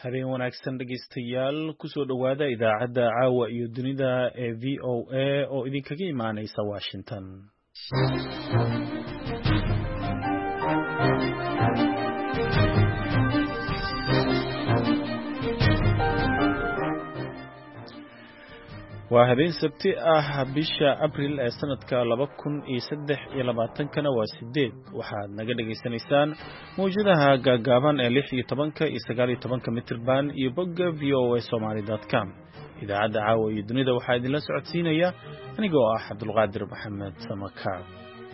habeen wanaagsan dhegaystayaal kusoo dhowaada idaacadda caawa iyo dunida ee VOA oo idinkaga imaanaysa Washington. waa habeen sabti ah bisha Abriil ee sanadka 2023 waa 8 waxaad naga dhageysanaysaan mowjadaha gaagaaban ee 16 iyo 19 mitir band iyo bogga voasomali.com. idaacadda caawa iyo dunida waxaa idinla socodsiinaya anigoo ah Cabdulqaadir Maxamed Samakaab.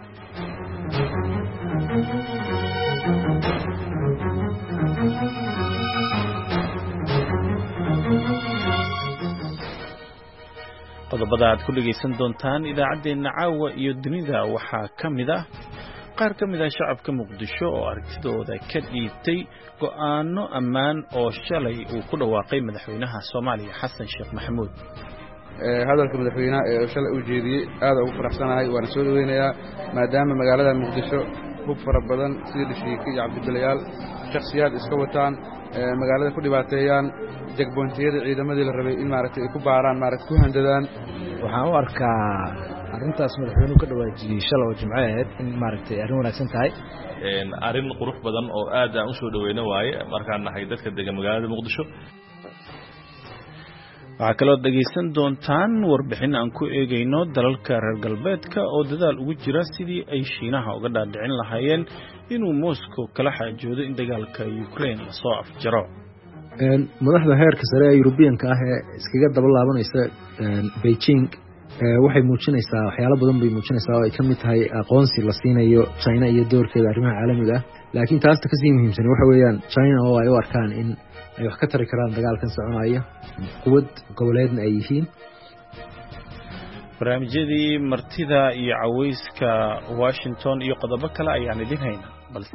qodobada aad ku dhageysan doontaan idaacadeena caawa iyo dunida waxaa kamid ah qaar kamid ah shacabka Muqdisho oo aragtidooda ka dhiibtay go'aano ammaan oo shalay uu ku dhawaaqay madaxweynaha Soomaaliya Xasan Sheekh Maxamuud. hadalka madaxweynaha ee shalay u jeediyay aad ugu faraxsanahay waan soo dhaweynayaa maadaama magaalada Muqdisho hub fara badan sida Shiiki iyo Cabdibilayaal shakhsiyaad iska wataan magaalada ku dhibaateeyaan jagbontiyada ciidamadii la rabay in maaragtay ay ku baaraan ku handadaan. waxaan u arkaa arrintaas madaxweynuhu ka dhawaajiyay shalay oo Jimco ahayd in maaragtay arrin wanaagsan tahay arrin qurux badan oo aad aan u soo dhaweyno waaye markaan nahay dadka degan magaalada Muqdisho. waxaa kaloo dhageysan doontaan warbixin aan ku eegayno dalalka reer galbeedka oo dadaal ugu jira sidii ay Shiinaha uga dhaadhicin lahaayeen inuu Moscow kala xaajoodo in dagaalka Ukraine la soo afjaro. madaxda heerka sare ee European-ka ah ee iskaga daba laabanaysa Beijing waxay muujinaysaa waxyaalo badan bay muujinaysaa oo ay ka mid tahay aqoonsi la siinayo China iyo doorkeeda arrimaha caalamiga ah. laakiin taasta ka sii muhiimsan waxa weeyaan China oo ay u arkaan in ay wax ka tari karaan dagaalkan soconaya quwad goboleedna ay yihiin. barnaamijyadii martida iyo cawayska Washington iyo qodobo kale ayaan idin haynaa balse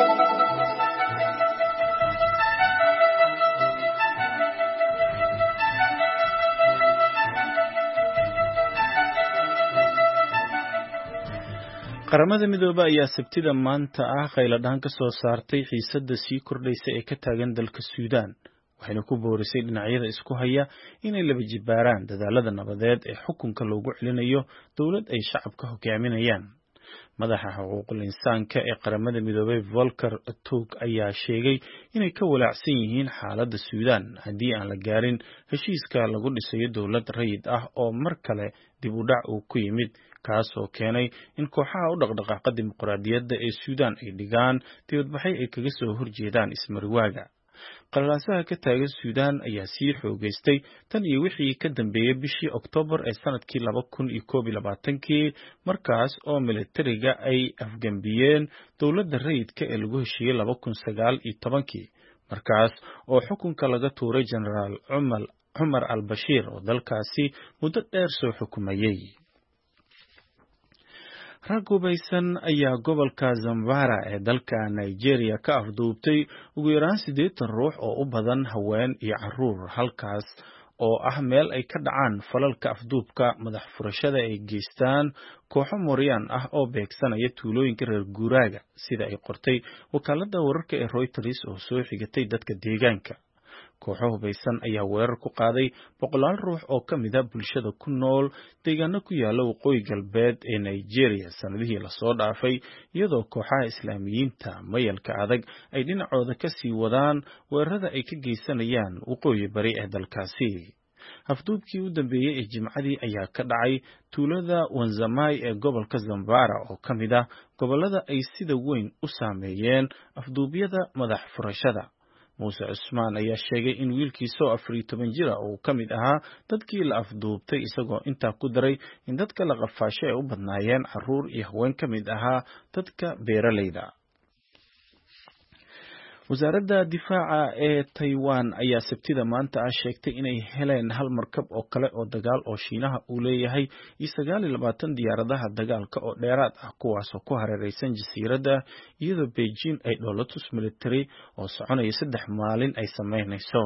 qaramada midoobay ayaa sabtida maanta ah qayladhaan ka soo saartay xiisadda sii kordhaysa ee ka taagan dalka Suudaan waxayna ku boorisay dhinacyada isku haya inay laba jibaaraan dadaalada nabadeed ee xukunka loogu celinayo dowlad ay shacabka hogaaminayaan. madaxa xuquuqul insaanka ee qaramada midoobay Volker Turk ayaa sheegay inay ka walaacsan yihiin xaaladda Suudaan haddii aan la gaarin heshiiska lagu dhisayo dowlad rayid ah oo mar kale dib u dhac uu ku yimid kaas oo keenay in kooxaha u dhaqdhaqaaqa dimuqraadiyadda ee Suudaan ay dhigaan dibadbaxyo ay kaga soo horjeedaan ismariwaaga. qalalaasaha ka taagan Suudaan ayaa sii xoogaystay tan iyo wixii ka dambeeyay bishii Oktoobar ee sanadkii 2021 markaas oo militariga ay afgambiyeen dowladda rayidka ee lagu heshiiyey 2019 markaas oo xukunka laga tuuray Generaal Umar al-Bashir oo dalkaasi muddo dheer soo xukumayay. rag hubeysan ayaa gobolka Zamfara ee dalka Nigeria ka afduubtay ugu yaraan 80 ruux oo u badan haween iyo carruur halkaas oo ah meel ay ka dhacaan falalka afduubka madax furashada ay geystaan kooxo Mooriyaan ah oo beegsanaya tuulooyinka reer guuraaga sida ay qortay wakaaladda wararka ee Reuters oo soo xigatay dadka deegaanka. kooxo hubeysan ayaa weerar ku qaaday boqolaal ruux oo ka mid ah bulshada ku nool deegaano ku yaala waqooyi galbeed ee Nigeria sanadihii la soo dhaafay iyadoo kooxaha islaamiyiinta mayalka adag ay dhinacooda ka sii wadaan weerarada ay ka geysanayaan waqooyi bari ee dalkaasi. afduubkii u dambeeyay ee Jimcadii ayaa ka dhacay tuulada Wanzamai ee gobolka Zamfara oo ka mid ah gobolada ay sida weyn u saameeyeen afduubyada madax furashada. Muuse Cusmaan ayaa sheegay in wiilkiisa oo 14 jir ah uu ka mid ahaa dadkii la afduubtay isagoo intaa ku daray in dadka la qafaashay ay u badnaayeen carruur iyo haween ka mid ahaa dadka beeralayda. wasaaradda difaaca ee Taiwan ayaa sabtida maanta ah sheegtay inay heleen hal markab oo kale oo dagaal oo Shiinaha uu leeyahay iyo 29 diyaaradaha dagaalka oo dheeraad ah kuwaas oo ku hareeraysan jasiiradda iyadoo Beijing ay dhoolatus military oo soconaya 3 maalin ay sameynayso.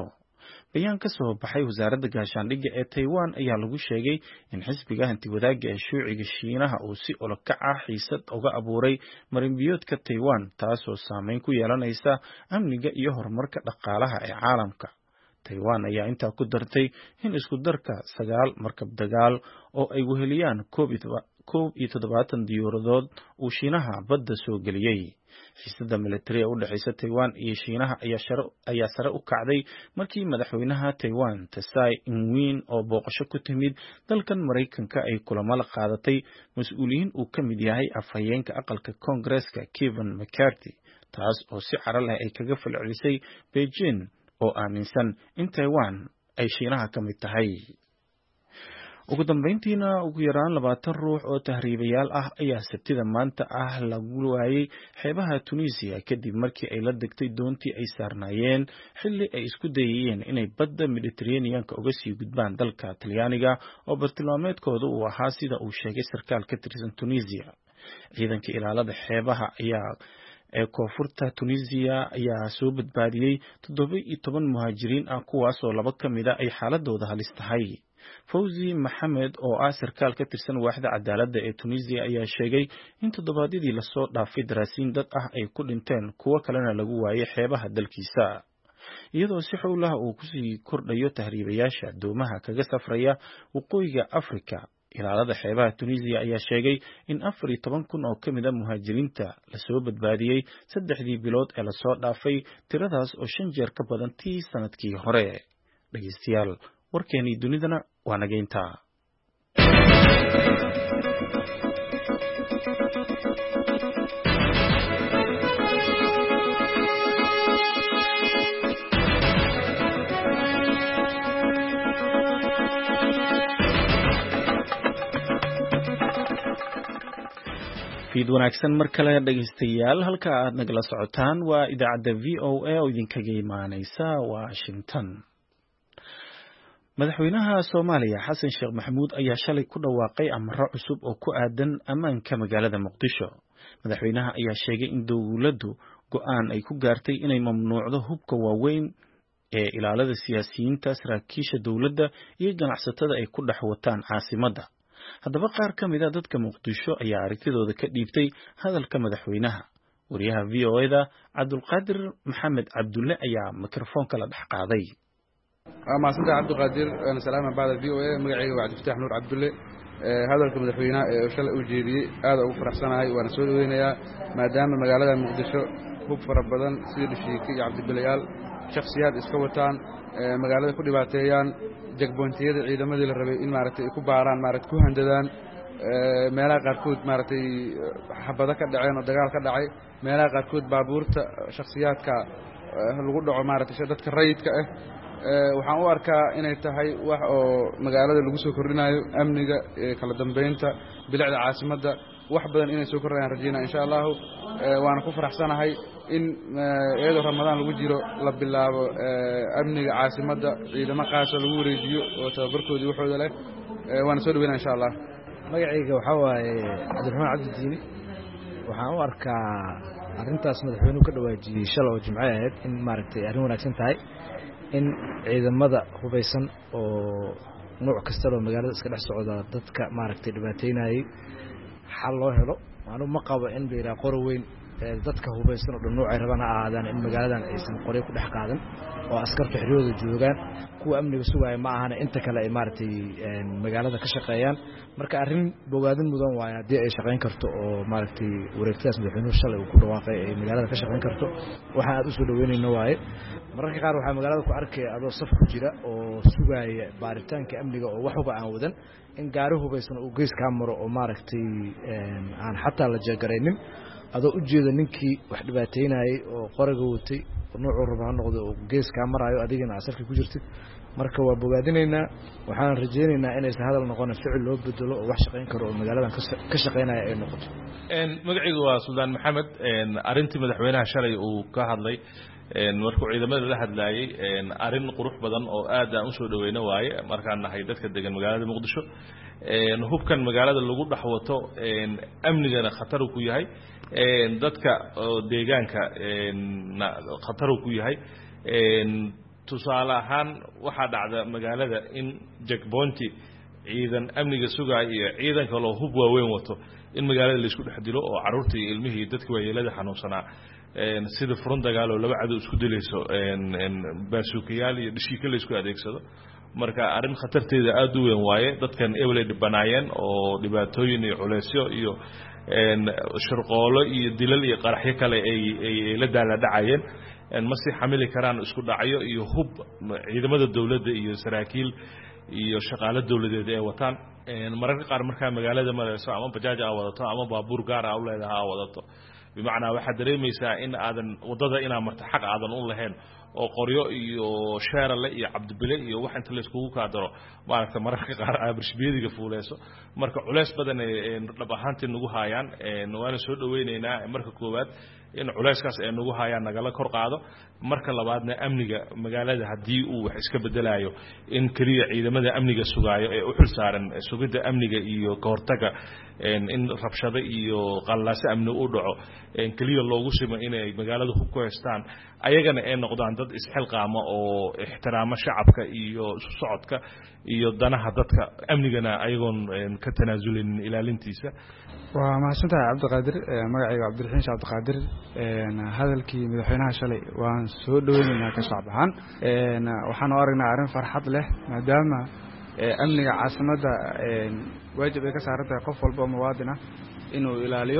bayaan ka soo baxay wasaaradda gaashaandhigga ee Taiwan ayaa lagu sheegay in xisbiga hanti-wadaagga ee shuuciga Shiinaha uu si olokac ah xiisad uga abuuray marinbiyoodka Taiwan taasoo saameyn ku yeelanaysa amniga iyo horumarka dhaqaalaha ee caalamka. Taiwan ayaa intaa ku dartay in isku darka 9 markab dagaal oo ay weheliyaan 17 diyaaradood uu Shiinaha badda soo geliyay. Xiisadda militari ee u dhaxaysa Taiwan iyo Shiinaha ayaa sare u kacday markii madaxweynaha Taiwan Tsai Ing-wen oo booqasho ku timid dalkan Mareykanka ay kulamo la qaadatay mas'uuliyiin uu ka mid yahay afhayeenka aqalka Koongareeska Kevin McCarthy, taas oo si caro leh ay kaga falcelisay Beijing oo aaminsan in Taiwan ay Shiinaha ka mid tahay. ugu dambeyntiina ugu yaraan 20 ruux oo tahriibayaal ah ayaa sabtida maanta ah lagu waayay xeebaha Tunisia kadib markii ay la degtay doontii ay saarnaayeen xilli ay isku dayayeen inay badda Mediterranean-ka uga sii gudbaan dalka Talyaaniga oo bartilmaameedkooda uu ahaa sida uu sheegay sarkaal ka tirsan Tunisia. Ciidanka ilaalada xeebaha ee koonfurta Tunisia ayaa soo badbaadiyay 17 muhaajiriin ah kuwaas oo 2 ka mid ah ay xaaladooda halis tahay. Fawzi Maxamed oo ah sarkaal ka tirsan waaxda cadaaladda ee Tunisia ayaa sheegay in toddobaadyadii la soo dhaafay daraasiin dad ah ay ku dhinteen kuwo kalena lagu waayay xeebaha dalkiisa. iyadoo si xowlaha uu ku sii kordhayo tahriibayaasha doomaha kaga safraya waqooyiga Afrika, ilaalada xeebaha Tunisia ayaa sheegay in 14,000 oo ka mid ah muhaajiriinta la soo badbaadiyay 3 bilood ee la soo dhaafay, tiradaas oo 5 jeer ka badan tii sanadkii hore. Dhageystayaal, warkeenii dunidana waa nageynta. fiid wanaagsan mar kale dhageystayaal, halka aad nagala socotaan waa idaacadda VOA oo idinkaga imaaneysa Washington. Madaxweynaha Soomaaliya Xasan Sheekh Maxamuud ayaa shalay ku dhawaaqay amaro cusub oo ku aadan ammaanka magaalada Muqdisho. Madaxweynaha ayaa sheegay in dowladdu go'aan ay ku gaartay inay mamnuucdo hubka waaweyn ee ilaalada siyaasiyiinta, saraakiisha dowladda iyo ganacsatada ay ku dhex wataan caasimadda. Haddaba qaar ka mid ah dadka Muqdisho ayaa aragtidooda ka dhiibtay hadalka madaxweynaha. Wariyaha VOA-da Cabdulqaadir Maxamed Cabdulle ayaa mikrofoonka la dhex qaaday. maasanta Cabdulqaadir ana salaama baada VOA magacayga waa Cabdifataax Nuur Cabdulle. hadalka madaxweynaha ee shalay u jeediyay aad ugu faraxsanahay, waana soo dhaweynayaa maadaama magaalada Muqdisho hub fara badan sida Dhishiike iyo Cabdibilayaal shakhsiyaad iska wataan magaalada ku dhibaateeyaan jagbontiyada ciidamadii la rabay in maaragtay ku baaraan maaragtay ku handadaan meelaha qaarkood maaragtay xabada ka dhaceen oo dagaal ka dhacay, meelaha qaarkood baabuurta shakhsiyaadka lagu dhaco maaragtay dadka rayidka ah. waxaan u arkaa inay tahay wax oo magaalada lagu soo kordhinayo amniga, kala dambeynta, bilicda caasimadda wax badan inay soo kordhayaan rajeynaa insha Allah. waana ku faraxsanahay in iyadoo Ramadaan lagu jiro la bilaabo amniga caasimadda ciidamo qaas ah lagu wareejiyo oo tababarkoodii waxooda leh. waana soo dhaweynaa insha Allah. magacayga waxaa waaye Cabdiraxmaan Cabdi Diini. waxaan u arkaa arrintaas madaxweynuhu ka dhawaajiyay shalay oo Jimco ahayd in maaragtay arrin wanaagsan tahay in ciidamada hubeysan oo nooc kasta oo magaalada iska dhex socda dadka maaragtay dhibaateynayay xal loo helo. anu ma qabo in beera qoro weyn dadka hubeysan oo nooc ay rabaan aadaan in magaaladan aysan qoray ku dhex qaadan oo askarta xirooda joogaan kuwa amniga sugaya ma ahana inta kale ay maaragtay magaalada ka shaqeeyaan. marka arrin bogaadin mudan waaye haddii ay shaqeyn karto oo maaragtay wareegtaas madaxweynuhu shalay uu ku dhawaaqay ay magaalada ka shaqeyn karto waxa aad u soo dhaweynayno waaye. mararka qaar waxaa magaalada ku arkay adoo saf ku jira oo sugaya baaritaanka amniga oo wax uga aan wadan in gaari hubeysan uu gees ka maro oo maaragtay aan xataa la jeegareynin adoo u jeeda ninkii wax dhibaateynayay oo qoriga watay nooc raba ha noqdo oo gees ka marayo adigana asarka ku jirtid. marka waa bogaadinaynaa, waxaan rajeynaynaa inay hadal noqon ficil loo bedelo oo wax shaqeyn karo oo magaaladan ka shaqeynaya ay noqoto. magacaygu waa Suldaan Maxamed. arrintii madaxweynaha shalay uu ka hadlay markuu ciidamada la hadlayay arrin qurux badan oo aad aan u soo dhaweyno waaye markaan nahay dadka degan magaalada Muqdisho. hubkan magaalada lagu dhaxwato amnigana khatar ku yahay, dadka deegaanka khatar ku yahay. tusaale ahaan waxaa dhacda magaalada in jackpointi ciidan amniga sugaya iyo ciidan kale oo hub waaweyn wato in magaalada la isku dhex dilo oo carruurta iyo ilmihii dadka waayeelada xanuunsanaa sida furan dagaal oo laba cadow isku dilayso baasuukayaal iyo dhishiika la isku adeegsado marka arrin khatarteeda aad u weyn waaye dadkan ebel ay dhibanaayeen oo dhibaatooyin iyo culeysyo iyo shirqoolo iyo dilal iyo qaraxyo kale ay la daala dhacayeen ma si xamili karaan isku dhacyo iyo hub ciidamada dawladda iyo saraakiil iyo shaqaale dawladeed ay wataan mararka qaar markaa magaalada marayso ama bajaaj aa wadato ama baabuur gaar ah u leedahay aa wadato bimacnaa waxaad dareemaysaa in aadan waddada inaa marto xaq aadan u lahayn oo qoryo iyo sheerale iyo cabdibile iyo wax inta la iskugu kaadaro maaragta mararka qaar abarshbiyadiga fuuleyso marka culeys badan dhab ahaantii nagu haayaan waana soo dhaweynaynaa marka koowaad in culeyskaas ay nagu haayaan nagala kor qaado marka labaadna amniga magaalada haddii uu wax iska bedelayo in keliya ciidamada amniga sugaayo ee u xil saaran sugidda amniga iyo ka hortaga in rabshado iyo qallaase amni u dhaco keliya loogu simo inay magaalada hub ku haystaan ayagana ay noqdaan dad isxilqaama oo ixtiraamo shacabka iyo isu socodka iyo danaha dadka amnigana ayagoon ka tanaasulin ilaalintiisa waa mahadsantahay cabdiqaadir magacayga cabdiraxiin sheekh cabdiqaadir hadalkii madaxweynaha shalay waan soo dhaweynaynaa ka shacab ahaan waxaan u aragnaa arrin farxad leh maadaama amniga caasimadda waajib ay ka saaran tahay qof walba oo muwaadin ah inuu ilaaliyo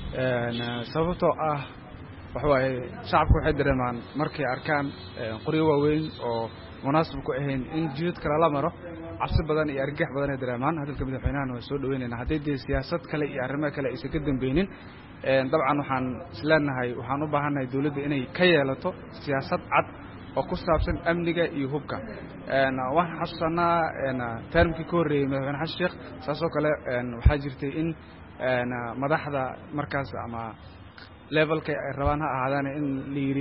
sababtoo ah waxawaaye shacabku waxay dareemaan markay arkaan qoryo waaweyn oo munaasib ku ahayn in jidad kale la maro cabsi badan iyo argagax badan ay dareemaan hadalka madaxweynahan waa soo dhaweynaynaa hadday dee siyaasad kale iyo arrimo kale aysan ka dambeynin dabcan waxaan isleenahay waxaan u baahannahay dawladda inay ka yeelato siyaasad cad oo ku saabsan amniga iyo hubka waxaan xasuusanaa termkii ka horreeyey madaxweyne xasan sheekh saasoo kale waxaa jirtay in madaxda markaas ama levelka ay rabaan ha ahaadaan in la yidhi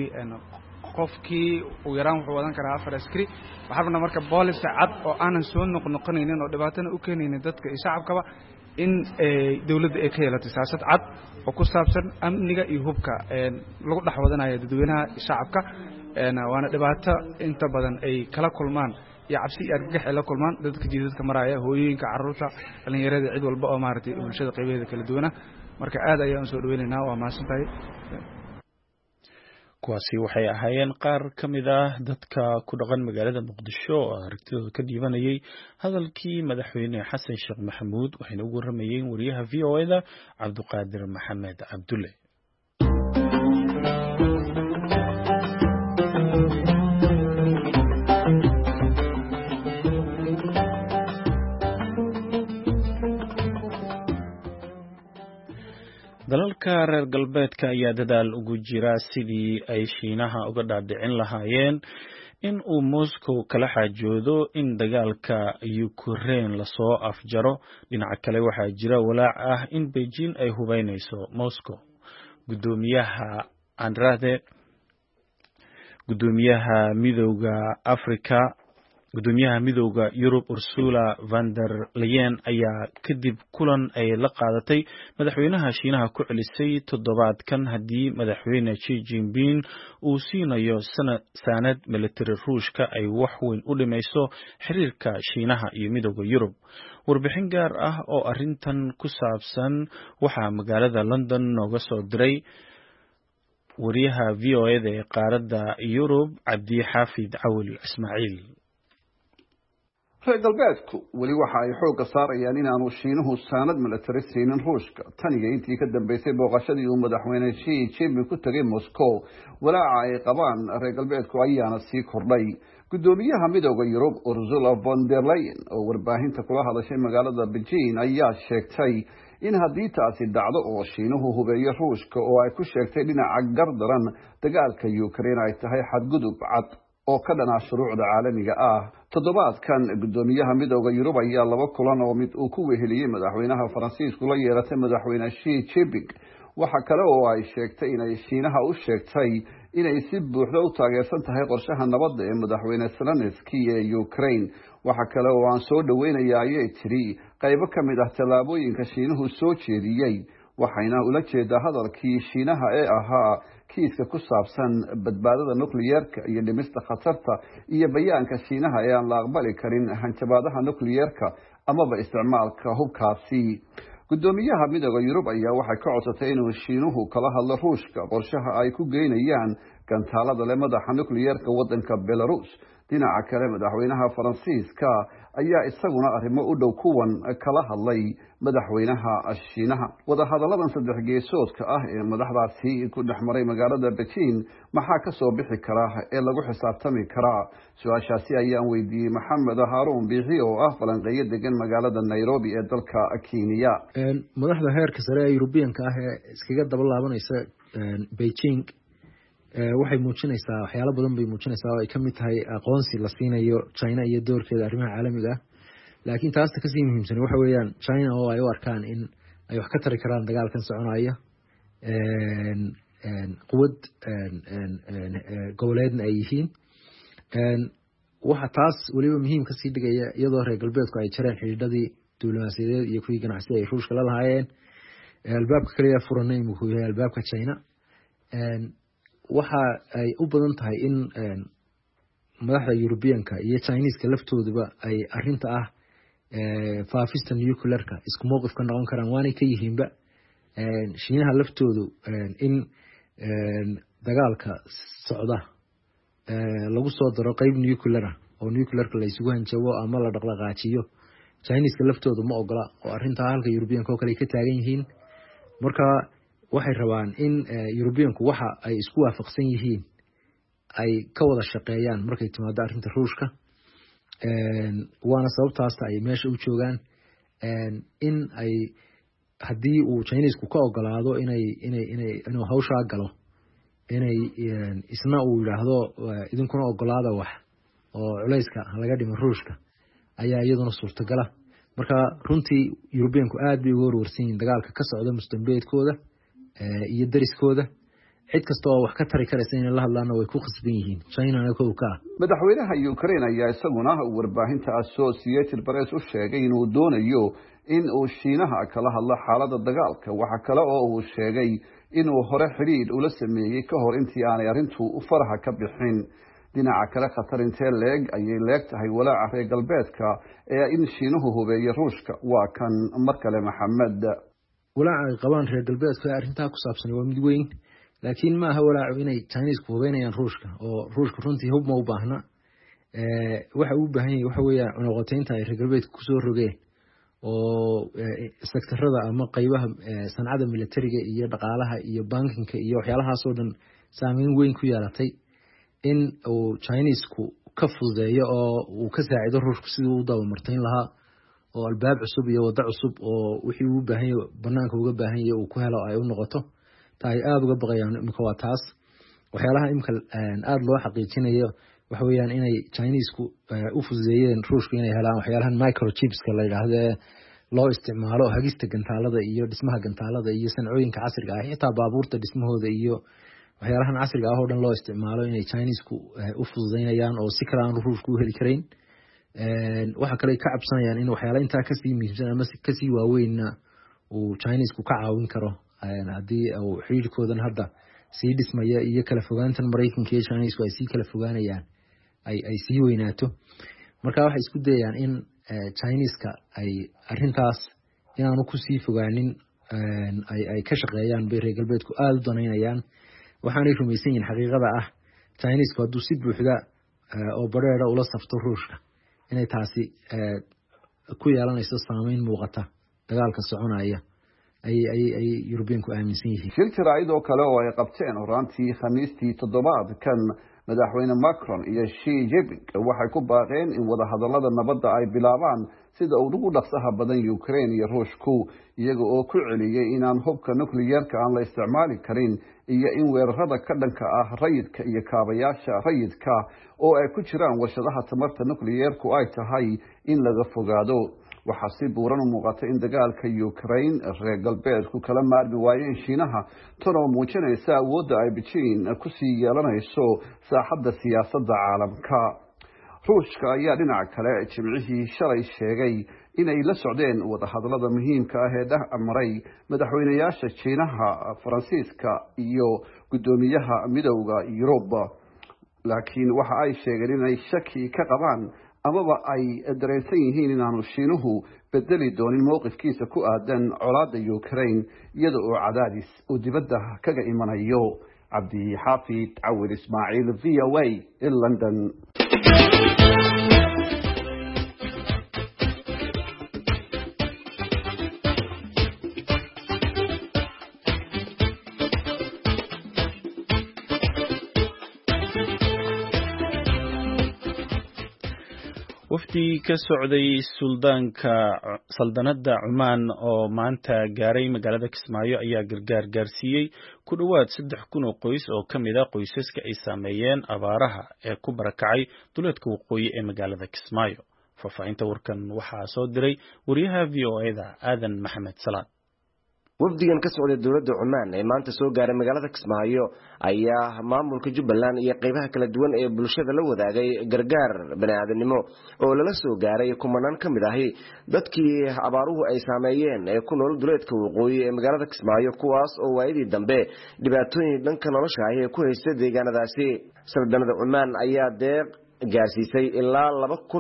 qofkii ugu yaraan wuxuu wadan karaa 4 askari waxaa rabnaa marka boolice cad oo aanan soo noqnoqonaynin oo dhibaatana u keenaynin dadka iyo shacabkaba in dawladda ay ka yeelato siyaasad cad oo ku saabsan amniga iyo hubka lagu dhex wadanayo dadweynaha iyo shacabka waana dhibaato inta badan ay kala kulmaan iyo cabsi iyo argagax ay la kulmaan dadka jidadka maraya hooyooyinka carruurta dhalinyarada cid walba oo maaragtay bulshada qaybaheeda kala duwana marka aad ayaan soo dhaweynaynaa waa mahadsantahay kuwaasi waxay ahaayeen qaar ka mid ah dadka ku dhaqan magaalada muqdisho oo aragtidooda ka dhiibanayay hadalkii madaxweyne xasan sheekh maxamuud waxayna ugu waramayeen wariyaha v o da cabdiqaadir maxamed cabdulle dalalka reer galbeedka ayaa dadaal ugu jira sidii ay shiinaha uga dhaadhicin lahaayeen in uu Moscow kala xaajoodo in dagaalka Ukraine lasoo afjaro dhinaca kale waxaa jira walaac ah in Beijing ay hubaynayso Moscow gudoomiyaha midowga Yurub Ursula von der Leyen ayaa kadib kulan ay la qaadatay madaxweynaha Shiinaha ku celisay toddobaadkan haddii madaxweyne Xi Jinping uu siinayo sanad military Ruushka ay wax weyn u dhimayso xiriirka Shiinaha iyo midowga Yurub warbixin gaar ah oo arrintan ku saabsan waxaa magaalada London nooga soo diray wariyaha VOA ee qaaradda Yurub Cabdi Xaafid Cawil Ismaaciil reer galbeedku weli waxa ay xoogga saarayaan inaanu Shiinuhu saanad military siinin Ruushka taniga intii ka dambeysay booqashadii uu madaxweyne Xi Jinping ku tagay Moscow walaaca ay qabaan reer galbeedku ayaana sii kordhay gudoomiyaha midowga Yurub Ursula von der Leyen oo warbaahinta kula hadashay magaalada Beijing ayaa sheegtay in haddii taasi dhacdo oo Shiinuhu hubeeyo Ruushka oo ay ku sheegtay dhinaca gardaran dagaalka Ukraine ay tahay xadgudub cad oo ka dhana shuruucda caalamiga ah toddobaadkan gudoomiyaha midowga Yurub ayaa laba kulan oo mid uu ku weheliyay madaxweynaha Faransiisku la yeelatay madaxweyne Xi Jinping waxa kale oo ay sheegtay inay Shiinaha u sheegtay inay si buuxda u taageersan tahay qorshaha nabadda ee madaxweyne Zelensky ee Ukraine waxa kale oo aan soo dhaweynayaa ayay tiri qaybo ka mid ah tallaabooyinka Shiinuhu soo jeediyay waxayna ula jeedaa hadalkii Shiinaha ee ahaa kiiska ku saabsan badbaadada nukliyeerka iyo dhimista khatarta iyo bayaanka Shiinaha ee aan la aqbali karin hanjabaadaha nukliyeerka amaba isticmaalka hubkaasi. gudoomiyaha midowga Yurub ayaa waxay ka codsatay inuu Shiinuhu kala hadlo Ruushka qorshaha ay ku geynayaan gantaalada leh madaxa nukliyeerka wadanka Belarus. dhinaca kale madaxweynaha Faransiiska ayaa isaguna arrimo u dhow kuwan kala hadlay madaxweynaha Shiinaha. wadahadalladan saddex geesoodka ah ee madaxdaasi ku dhexmaray magaalada Beijing maxaa ka soo bixi kara ee lagu xisaabtami karaa? su-aashaasi ayaan weydiiyey Maxamed Haruun Biixi oo ah falanqeeyo degan magaalada Nairobi ee dalka Kenya. madaxda heerka sare ee Yurubiyanka ah ee iskaga daba laabanaysa Beijing waxay muujinaysaa waxyaalo badan bay muujinaysaa oo ay ka mid tahay aqoonsi la siinayo China iyo doorkeeda arrimaha caalamiga ah. laakiin taasta kasii muhiimsan waxa weeyaan China oo ay u arkaan in ay wax ka tari karaan dagaalkan soconaya quwad goboleedna ay yihiin. waxa taas waliba muhiim ka sii dhigaya iyadoo reer galbeedku ay jareen xidhiidhadii diblomaasiyadeed iyo kuwii ganacsi ay Ruushka la lahaayeen. albaabka kaliya furanay uu yahay albaabka China. waxa ay u badan tahay in madaxda Yurubiyanka iyo Chinese-ka laftooduba ay arinta ah faafista nuclear-ka isku mowqif ka noqon karaan waana ka yihiinba. Shiinaha laftoodu in dagaalka socda lagu soo daro qayb nuclear oo nuclear-ka la isugu hanjabo ama la dhaqdhaqaajiyo Chinese-ka laftoodu ma ogola oo arinta halka Yurubiyanka oo kale ka taagan yihiin. marka waxay rabaan in Yurubiyanku waxa ay isku waafaqsan yihiin ay ka wada shaqeeyaan markay timaado arinta Ruushka. waana sababtaas ay meesha u joogaan in ay hadii uu Chinese-ku ka ogolaado inuu hawsha galo inay isna uu yiraahdo idinkuna ogolaada wax oo culayska laga dhimo Ruushka ayaa iyaduna suurtagal ah. marka runtii Yurubiyanku aad bay uga warwarsan yihiin dagaalka ka socda mustambeedkooda iyo dariskooda. cid kasta oo wax ka tari karaysa in la hadlaana way ku qasban yihiin China-na kow ka. madaxweynaha Ukraine ayaa isaguna warbaahinta Associated Press u sheegay inuu doonayo in uu Shiinaha kala hadlo xaaladda dagaalka. waxa kale oo uu sheegay inuu hore xiriir ula sameeyay ka hor intii aanay arintu u faraha ka bixin. dhinaca kale khatar intee leeg ayay leegtahay walaaca reer galbeedka ee in Shiinuhu hubeeyo Ruushka? waa kan mar kale Maxamed. walaaca ay qabaan reer galbeedka arinta ku saabsan waa mid weyn laakiin ma aha walaacu inay Chinese-ku hubeynayaan Ruushka oo Ruushka runtii hub ma u baahna. waxa uu baahan yahay waxa weeyaan cunaqateynta ay reer galbeedka ku soo rogeen oo sektarada ama qaybaha sanacada militariga iyo dhaqaalaha iyo bankinka iyo waxyaalahaas oo dhan saameyn weyn ku yeelatay in uu Chinese-ku ka fududeeyo oo uu ka saacido Ruushka sidii uu daba martayn lahaa oo albaab cusub iyo wada cusub oo wixii uu baahan yahay banaanka uga baahan yahay uu ku helo ay u noqoto. taay aad uga baqayaan imka waa taas waxyaalaha imka aad loo xaqiijinayo waxa weeyaan inay Chinese-ku u fududeeyeen Ruushka inay helaan waxyaalahan microchips-ka la yiraahdo loo isticmaalo hagista gantaalada iyo dhismaha gantaalada iyo sancooyinka casriga ah xitaa baabuurta dhismahooda iyo waxyaalahan casriga ah oo dhan loo isticmaalo inay Chinese-ku u fududeynayaan oo si kale aan Ruushku u heli karin. waxa kale ka cabsanayaan in waxyaalaha inta ka sii muhiimsan ama ka sii waaweyn uu Chinese-ku ka caawin karo hadii uu xiriirkoodan hadda sii dhismaya iyo kala fogaantan Mareykanka iyo Chinese-ku ay sii kala fogaanayaan ay sii weynaato. marka waxay isku dayayaan in Chinese-ka ay arintaas inaanu ku sii fogaanin ay ka shaqeeyaan bay reer galbeedku aad u danaynayaan. waxaanay rumaysan yihiin xaqiiqada ah Chinese-ku hadduu si buuxda oo bareera ula safto Ruushka inay taasi ku yeelanayso saameyn muuqata dagaalka soconaya ay Yurubiyanku aaminsan yihiin. shir jaraa'id oo kale oo ay qabteen horaantii Khamiistii toddobaadkan madaxweyne Macron iyo Xi Jinping waxay ku baaqeen in wadahadallada nabadda ay bilaabaan sida ugu dhaqsaha badan Ukraine iyo Ruushku iyaga oo ku celiyay inaan hubka nuclear-ka aan la isticmaali karin iyo in weerarada ka dhanka ah rayidka iyo kaabayaasha rayidka oo ay ku jiraan warshadaha tamarta nuclear-ku ay tahay in laga fogaado. waxaa si buuran u muuqata in dagaalka Ukraine reer galbeedku kala maarmi waayeen Shiinaha tan oo muujinaysa awoodda ay Beijing ku sii yeelanayso saaxadda siyaasadda caalamka. ruushka ayaa dhinaca kale jimcihii shalay sheegay inay la socdeen wadahadallada muhiimka ah ee dhex maray madaxweynayaasha Shiinaha, Faransiiska iyo guddoomiyaha midowda Yurub, laakiin waxa ay sheegeen inay shaki ka qabaan amaba ay dareensan yihiin inaanu Shiinuhu bedeli doonin mowqifkiisa ku aadan colaadda Ukraine iyada oo cadaadis oo dibadda kaga imanayo. Cabdi Xaafid Cawil Ismaaciil, VOA in London. wafdi ka socday saldanada Cumaan oo maanta gaaray magaalada Kismaayo ayaa gargaar gaarsiiyey ku dhawaad 3,000 oo qoys oo kamid ah qoysaska ay saameeyeen abaaraha ee ku barakacay duleedka waqooyi ee magaalada Kismaayo. Faafahinta warkan waxaa soo diray wariyaha VOA-da Aadan Maxamed Salaad. wafdigan ka socday dawladda Cumaan ee maanta soo gaaray magaalada Kismaayo ayaa maamulka Jubbaland iyo qaybaha kala duwan ee bulshada la wadaagay gargaar bani'aadanimo oo lala soo gaaray kumanaan kamid ah dadkii abaaruhu ay saameeyeen ee ku nool duleedka waqooyi ee magaalada Kismaayo, kuwaas oo waayadii dambe dhibaatooyin dhanka nolosha ah ee ku haystay deegaanadaasi. saldanada Cumaan ayaa deeq gaarsiisay ilaa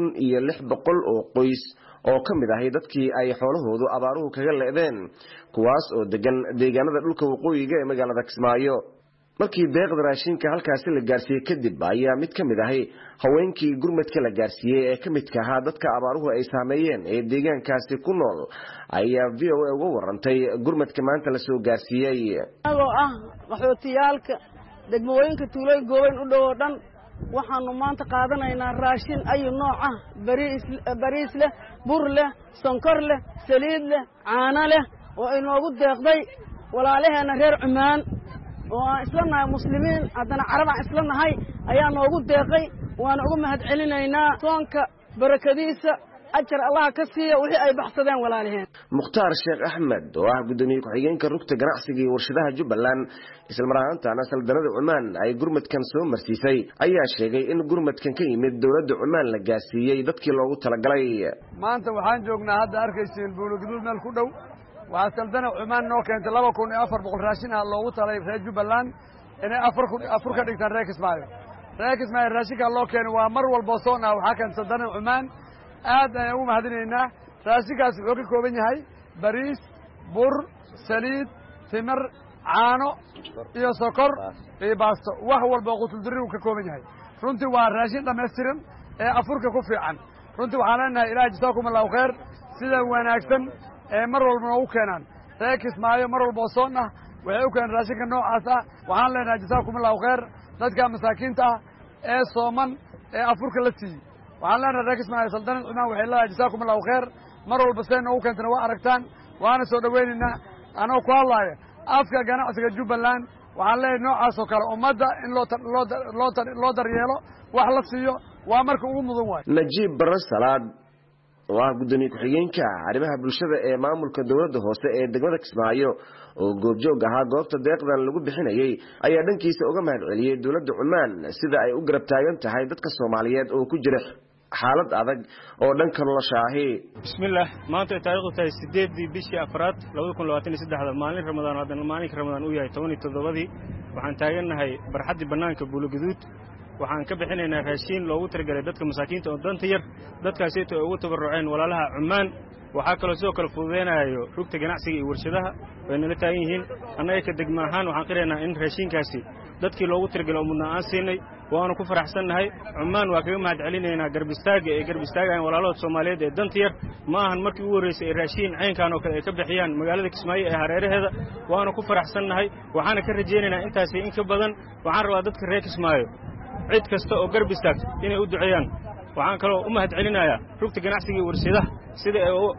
2,600 oo qoys oo kamid ah dadkii ay xoolahoodu abaaruhu kaga leedeen, kuwaas oo degan deegaanada dhulka waqooyiga ee magaalada Kismaayo. markii deeqda raashinka halkaasi la gaarsiiyay kadib ayaa mid kamid ah haweenkii gurmadka la gaarsiiyay ee kamidka ahaa dadka abaaruhu ay saameeyeen ee deegaankaasi ku nool ayaa VOA uga warantay gurmadka maanta la soo gaarsiiyay. oo ah qaxootiyaalka degmooyinka tuulooyin goobayn u dhow dhan waxaanu maanta qaadanaynaa raashin ayu nooc ah, bariis leh, bur leh, sonkor leh, saliid leh, caano leh oo inoogu deeqday walaalaheena reer Cumaan oo aan isla nahay muslimiin haddana carab aan isla nahay ayaa noogu deeqay. waan ugu mahad celinaynaa soonka barakadiisa ajar Allah ka siiyo wixii ay baxsadeen walaalaheen. Mukhtaar Sheekh Axmed oo ah gudoomiye ku-xigeenka rugta ganacsiga iyo warshadaha Jubbaland isla markaana saldanada Cumaan ay gurmadkan soo marsiisay ayaa sheegay in gurmadkan ka yimid dawladda Cumaan la gaarsiiyay dadkii loogu talagalay. maanta waxaan joognaa hadda arkaysiin buulugudul meel ku dhow waxaa saldana Cumaan noo keentay 2,400 raashin ah loogu talay reer Jubbaland inay afur ka dhigtaan reer Kismaayo. reer Kismaayo raashinka loo keenay waa mar walba soo naa waxaa kan saldana Cumaan aad ayaan ugu mahadinaynaa. raashinkaas wuxuu ka kooban yahay bariis, bur, saliid, timir, caano iyo sokor iyo baasto, wax walba qutul daruuri uu ka kooban yahay. runtii waa raashin dhammaystiran ee afurka ku fiican. runtii waxaan leenahay ilaahay jasaakumullahu khayr sida wanaagsan ee mar walba noogu keenaan reer Kismaayo mar walba soo nah waxay u keenaan raashinka noocaas ah. waxaan leenahay jasaakumullahu khayr dadka masaakiinta ah ee sooman ee afurka la siiyey. waxaan leenahay reer Kismaayo saldanada Cumaan waxay leedahay jasaakumullahu khayr mar walba seen noogu keentana waa aragtaan waana soo dhaweynaynaa. anoo ku hadlaaya afka ganacsiga Jubbaland waxaan leeyahay noocaas oo kale ummadda in loo daryeelo wax la siiyo waa marka ugu mudan waay. Najiib Barre Salaad oo ah gudoomiye ku-xigeenka arrimaha bulshada ee maamulka dawladda hoose ee degmada Kismaayo oo goobjoog ahaa goobta deeqdan lagu bixinayay ayaa dhankiisa uga mahad celiyay dawladda Cumaan sida ay u garab taagan tahay dadka Soomaaliyeed oo ku jira xaalad adag oo dhanka nolosha ah. bismillaah maanta taariikhdu tahay 8 bishii afraad 2023 maalin Ramadaan haddana maalinka Ramadaan uu yahay 17 waxaan taaganahay barxadii banaanka Buuluguduud. waxaan ka bixinaynaa raashin loogu talagalay dadka masaakiinta oo danta yar dadkaasi ay ugu tabaruceen walaalaha Cumaan. waxaa kaloo sidoo kale fududeynayo rugta ganacsiga iyo warshadaha way nala taagan yihiin. annaga ka degmo ahaan waxaan qiraynaa in raashinkaasi dadkii loogu talagalay ummadna aan siinay waanu ku faraxsannahay. Cumaan waa kaga mahad celinaynaa garab istaaga walaalada Soomaaliyeed ee danta yar. ma ahan markii ugu horeysay raashin caynkan oo kale ay ka bixiyaan magaalada Kismaayo ee hareeraheeda. waanu ku faraxsannahay waxaana ka rajaynaynaa intaasi in ka badan. waxaan rabaa dadka reer Kismaayo cid kasta oo garab istaagto inay u duceeyaan. waxaan kaloo u mahad celinayaa rugta ganacsiga iyo warshadaha sida ay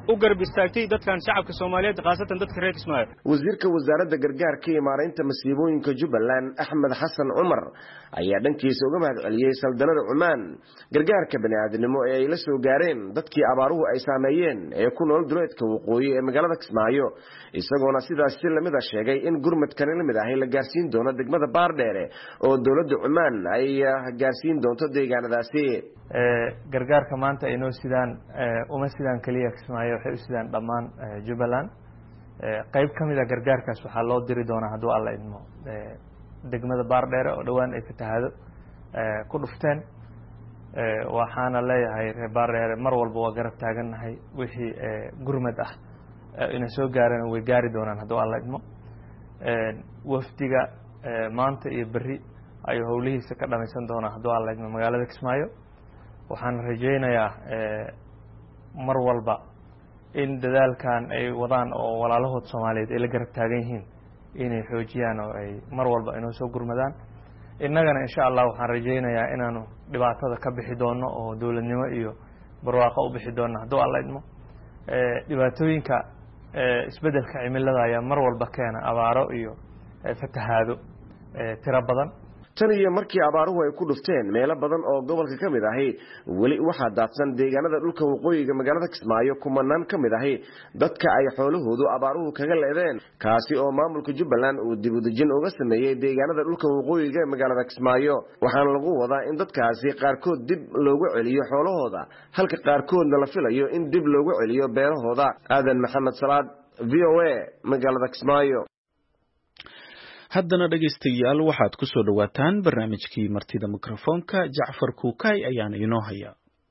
u garab istaagtay dadkan shacabka Soomaaliyeed khaasatan dadka reer Kismaayo. Wasiirka wasaaradda gargaarka iyo maareynta masiibooyinka Jubbaland Axmed Xasan Cumar ayaa dhankiisa uga mahadceliyay saldanada Cumaan gargaarka bani'aadamnimo ee ay la soo gaareen dadkii abaaruhu ay saameeyeen ee ku nool duleedka waqooyi ee magaalada Kismaayo isagoona sidaas si lamid ah sheegay in gurmadkan lamid ah la gaarsiin doono degmada Baardheere oo dawladda Cumaan ay gaarsiin doonto deegaanadaasi gargaarka maanta ay noo sidaan uma sidaan kaliya Kismaayo waxay u sidaan dhammaan Jubbaland qayb kamid ah gargaarkaas waxaa loo diri doonaa hadduu alla idmo degmada Baardheere oo dhawaan ay fatahaado ku dhufteen waxaana leeyahay reer Baardheere mar walba waa garab taaganahay wixii gurmad ah inay soo gaareen way gaari doonaan hadduu alla idmo wafdiga maanta iyo berri ayuu howlihiisa ka dhamaysan doonaa hadduu alla idmo magaalada Kismaayo waxaan rajaynayaa mar walba in dadaalkan ay wadaan oo walaalahood Soomaaliyeed ay la garab taagan yihiin inay xoojiyaan oo ay mar walba inoo soo gurmadaan innagana insha Allah waxaan rajaynayaa inaanu dhibaatada ka bixi doono oo dawladnimo iyo barwaaqo u bixi doono hadduu alla idmo dhibaatooyinka isbedelka cimilada ayaa mar walba keena abaaro iyo fatahaado tiro badan tan iyo markii abaaruhu ay ku dhufteen meelo badan oo gobolka kamid ahi wali waxa daadsan deegaanada dhulka waqooyiga magaalada Kismaayo kumanaan kamid ahi dadka ay xoolahoodu abaaruhu kaga leedeen kaasi oo maamulka Jubbaland uu dib u dejin uga sameeyay deegaanada dhulka waqooyiga magaalada Kismaayo waxaana lagu wadaa in dadkaasi qaarkood dib loogu celiyo xoolahooda halka qaarkoodna la filayo in dib loogu celiyo beerahooda aadan maxamed salaad VOA magaalada Kismaayo haddana dhegaystayaal waxaad ku soo dhawaataan barnaamijkii martida mikrofoonka Jacfar Kuukay ayaana inoo haya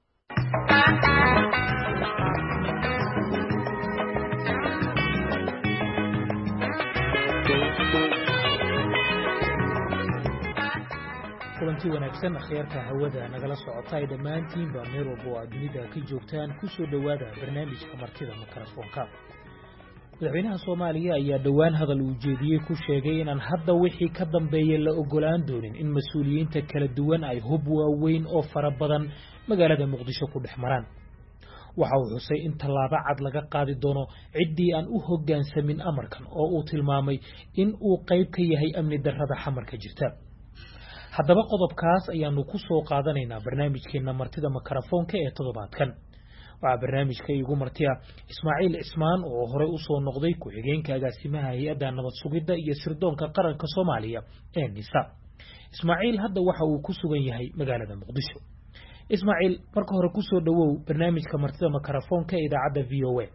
kulanti wanaagsan akhyaarka hawada nagala socota ay dhammaantiinba meel walba oo aad dunida ka joogtaan ku soo dhowaada barnaamijka martida mikrofoonka madaxweynaha Soomaaliya ayaa dhawaan hadal uu jeediyay ku sheegay inaan hadda wixii ka dambeeyay la ogolaan doonin in mas'uuliyiinta kala duwan ay hub waaweyn oo fara badan magaalada Muqdisho ku dhex maraan waxa uu xusay in tallaabo cad laga qaadi doono ciddii aan u hoggaansamin amarkan oo uu tilmaamay in uu qayb ka yahay amni darrada xamarka jirta haddaba qodobkaas ayaanu ku soo qaadanaynaa barnaamijkeena martida mikrofoonka ee toddobaadkan waa barnaamijka igu martiya Ismaaciil Cismaan oo hore u soo noqday ku-xigeenka agaasimaha hay'adda nabad sugidda iyo sirdoonka qaranka Soomaaliya ee NISA Ismaaciil hadda waxa uu ku sugan yahay magaalada Muqdisho Ismaaciil marka hore ku soo dhawow barnaamijka martida mikrofoonka ee idaacadda VOA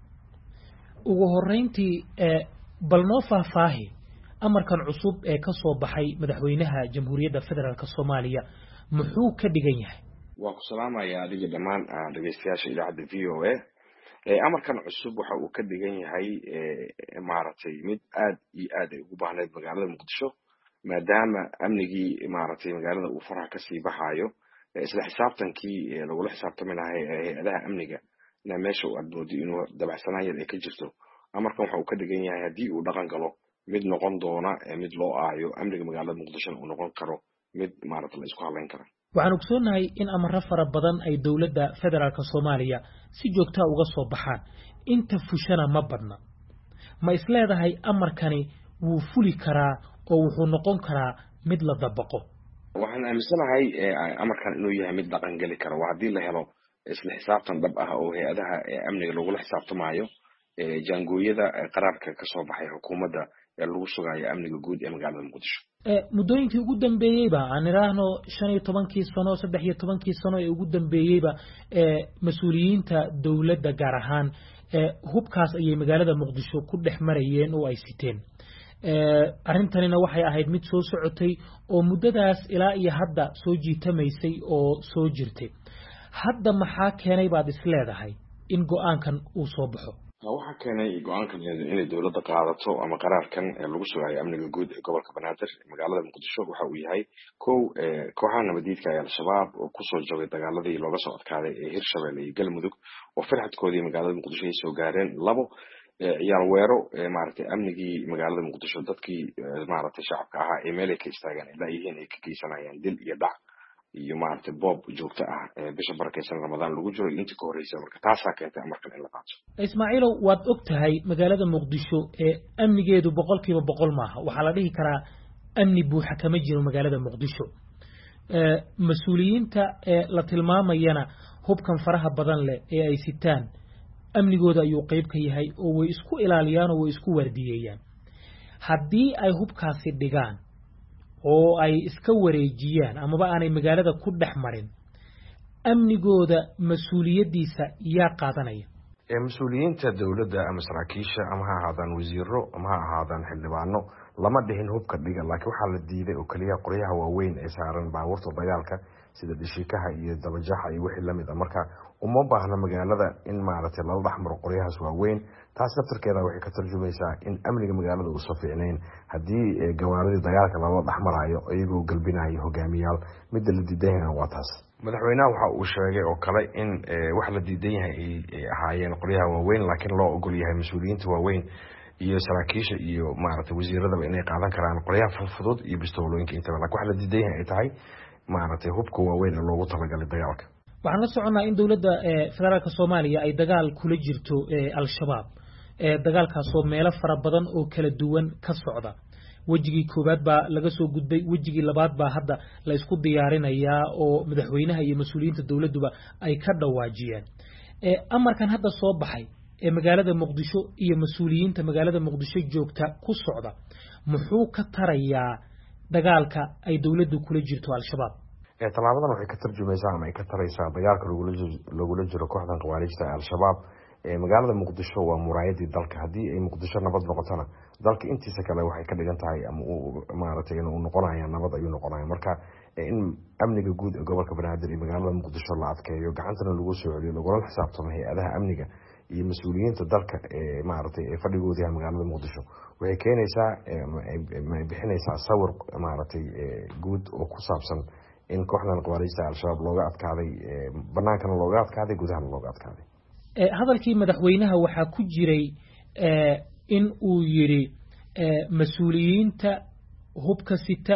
ugu horeyntii bal noo faahfaahi amarkan cusub ee ka soo baxay madaxweynaha Jamhuuriyadda Federaalka Soomaaliya muxuu ka dhigan yahay waan ku salaamayaa adiga dhammaan dhageystayaasha idaacadda VOA amarkan cusub waxa uu ka dhigan yahay maaragtay mid aad iyo aad ay ugu baahneyd magaalada Muqdisho maadaama amnigii maaragtay magaalada uu faraha ka sii baxayo isla xisaabtankii lagula xisaabtami lahaa hay'adaha amniga na meesha uu admoodi inuu dabacsanaan ay ka jirto amarkan waxa uu ka dhigan yahay haddii uu dhaqan galo mid noqon doona mid loo aayo amniga magaalada Muqdisho uu noqon karo mid maaragtay la isku halayn karo waxaan ogsoonahay in amarro fara badan ay dawladda federaalka Soomaaliya si joogto ah uga soo baxaan inta fushana ma badna ma isleedahay amarkani wuu fuli karaa oo wuxuu noqon karaa mid la dabaqo waxaan aaminsanahay amarkan inuu yahay mid dhaqan gali kara waa haddii la helo isla xisaabtan dhab ah oo hay'adaha amniga lagula xisaabtamayo jaangooyada qaraarka ka soo baxay xukuumadda ee lagu sugayo amniga guud ee magaalada Muqdisho muddooyinkii ugu dambeeyayba aan iraahno 15 sano 13 sano ee ugu dambeeyayba mas'uuliyiinta dawladda gaar ahaan hubkaas ayay magaalada Muqdisho ku dhex marayeen oo ay siteen arrintanina waxay ahayd mid soo socotay oo muddadaas ilaa iyo hadda soo jiitamaysay oo soo jirtay hadda maxaa keenay baad isleedahay in go'aankan uu soo baxo waxa keenay go'aankan inay dawladda qaadato ama qaraarkan lagu sugayo amniga guud ee gobolka Banaadir magaalada Muqdisho waxa uu yahay kooxaha nabadiidka ee al-shabaab oo ku soo joogay dagaaladii looga soo adkaaday ee Hirshabelle iyo Galmudug oo firxadkoodii magaalada Muqdisho ay soo gaareen labo ciyaal weero maaragtay amnigii magaalada Muqdisho dadkii maaragtay shacabka ahaa ee meel ay ka istaageen ilaa yihiin ay ka geysanayaan dil iyo dhac iyo maaragtay boob joogto ah bisha barakeysan ramadaan lagu jiro intii ka horreysay marka taasaa keentay amarkan in la qaato. Ismaaciilow, waad og tahay magaalada Muqdisho amnigeedu 100% maaha. waxaa la dhihi karaa amni buuxa kama jiro magaalada Muqdisho. mas-uuliyiinta la tilmaamayana hubkan faraha badan leh ee ay sitaan amnigooda ayuu qayb ka yahay oo way isku ilaaliyaan oo way isku waardiyeeyaan. haddii ay hubkaasi dhigaan oo ay iska wareejiyaan amaba aanay magaalada ku dhex marin, amnigooda mas-uuliyadiisa yaa qaadanaya? mas-uuliyiinta dawladda ama saraakiisha ama ha ahaadaan wasiiro ama ha ahaadaan xildhibaano lama dhihin hubka dhiga, laakiin waxaa la diiday oo kaliya qoryaha waaweyn ee saaran baabuurta dagaalka sida dhishikaha iyo dabajaxa iyo wixii lamid ah. marka uma baahna magaalada in maaragtay lala dhexmaro qoryahaas waaweyn. taas naftarkeeda waxay ka tarjumaysaa in amniga magaalada uusan fiicnayn haddii gawaaridii dagaalka lala dhexmarayo iyagoo galbinayo hogaamiyaal. midda la diidan yahay waa taas. madaxweynaha waxa uu sheegay oo kale in wax la diidan yahay ay ahaayeen qoryaha waaweyn, laakiin loo ogol yahay mas-uuliyiinta waaweyn iyo saraakiisha iyo maaragtay wasiiradaba inay qaadan karaan qoryaha fudud iyo bistoolooyinka intaba. laakiin wax la diidan yahay ay tahay maaragtay hubka waaweyn ee loogu talagalay dagaalka. waxaan la soconnaa in dawladda federaalka Soomaaliya ay dagaal kula jirto al-shabaab. dagaalkaasoo meelo fara badan oo kala duwan ka socda. wejigii koowaad baa laga soo gudbay, wejigii labaad baa hadda la isku diyaarinayaa oo madaxweynaha iyo mas-uuliyiinta dawladduba ay ka dhawaajiyeen. amarkan hadda soo baxay ee magaalada Muqdisho iyo mas-uuliyiinta magaalada Muqdisho joogta ku socda muxuu ka tarayaa dagaalka ay dawladdu kula jirto al-shabaab? talaabadan waxay ka tarjumaysaa ama ay ka taraysaa dagaalka lagula jiro kooxdan khawaarijta ee al-shabaab. magaalada Muqdisho waa muraayadii dalka. haddii ay Muqdisho nabad noqotona dalka intiisa kale waxay ka dhigan tahay ama maaragtay inuu noqonaya nabad ayuu noqonaya. marka in amniga guud ee gobolka Banaadir iyo magaalada Muqdisho la adkeeyo, gacantana lagu soo celiyo, lagula xisaabtamo hay-adaha amniga iyo mas-uuliyiinta dalka maaragtay ee fadhigooda yahay magaalada Muqdisho waxay keenaysaa bixinaysaa sawir maaragtay guud oo ku saabsan in kooxdan khawaarijta al-shabaab looga adkaaday, banaankana looga adkaaday, gudahana looga adkaaday. hadalkii madaxweynaha waxaa ku jiray in uu yiri mas-uuliyiinta hubka sita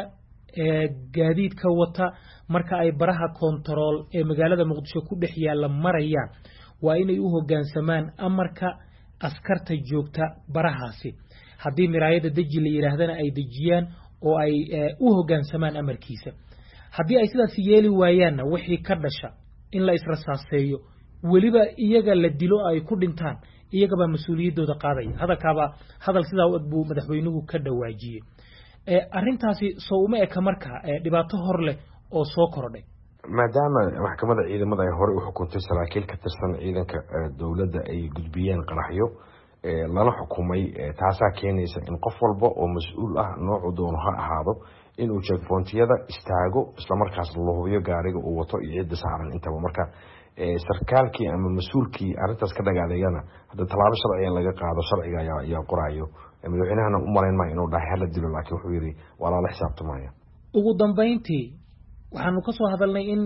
gaadiidka wata marka ay baraha kontarool ee magaalada Muqdisho ku dhex yaala marayaan waa inay u hoggaansamaan amarka askarta joogta barahaasi. haddii miraayada deji la yiraahdana ay dejiyaan oo ay u hoggaansamaan amarkiisa. haddii ay sidaas yeeli waayaanna wixii ka dhasha in la israsaaseeyo, weliba iyaga la dilo ay ku dhintaan, iyagaba mas-uuliyadooda qaadaya. hadalkaaba hadal sidaa u eg buu madaxweynuhu ka dhawaajiyey. arrintaasi soo uma eka marka dhibaato hor leh oo soo kordhay. maadaama maxkamadda ciidamada ay hore u xukuntay saraakiil ka tirsan ciidanka dawladda ay gudbiyeen qaraxyo lana xukumay, taasaa keenaysa in qof walba oo mas-uul ah noocu doono ha ahaado inuu checkpointiyada istaago, islamarkaasna la hubiyo gaariga uu wato iyo cidda saaran intaba. marka sarkaalkii ama mas-uulkii arrintaas ka dhagaadeeyana hadda tallaabo sharciga laga qaado, sharciga ayaa qorayo. madaxweynahana u malayn maayo inuu dhahay hala dilo, laakiin wuxuu yidhi waa lala xisaabtamaya. ugu dambayntii waxaanu ka soo hadalnay in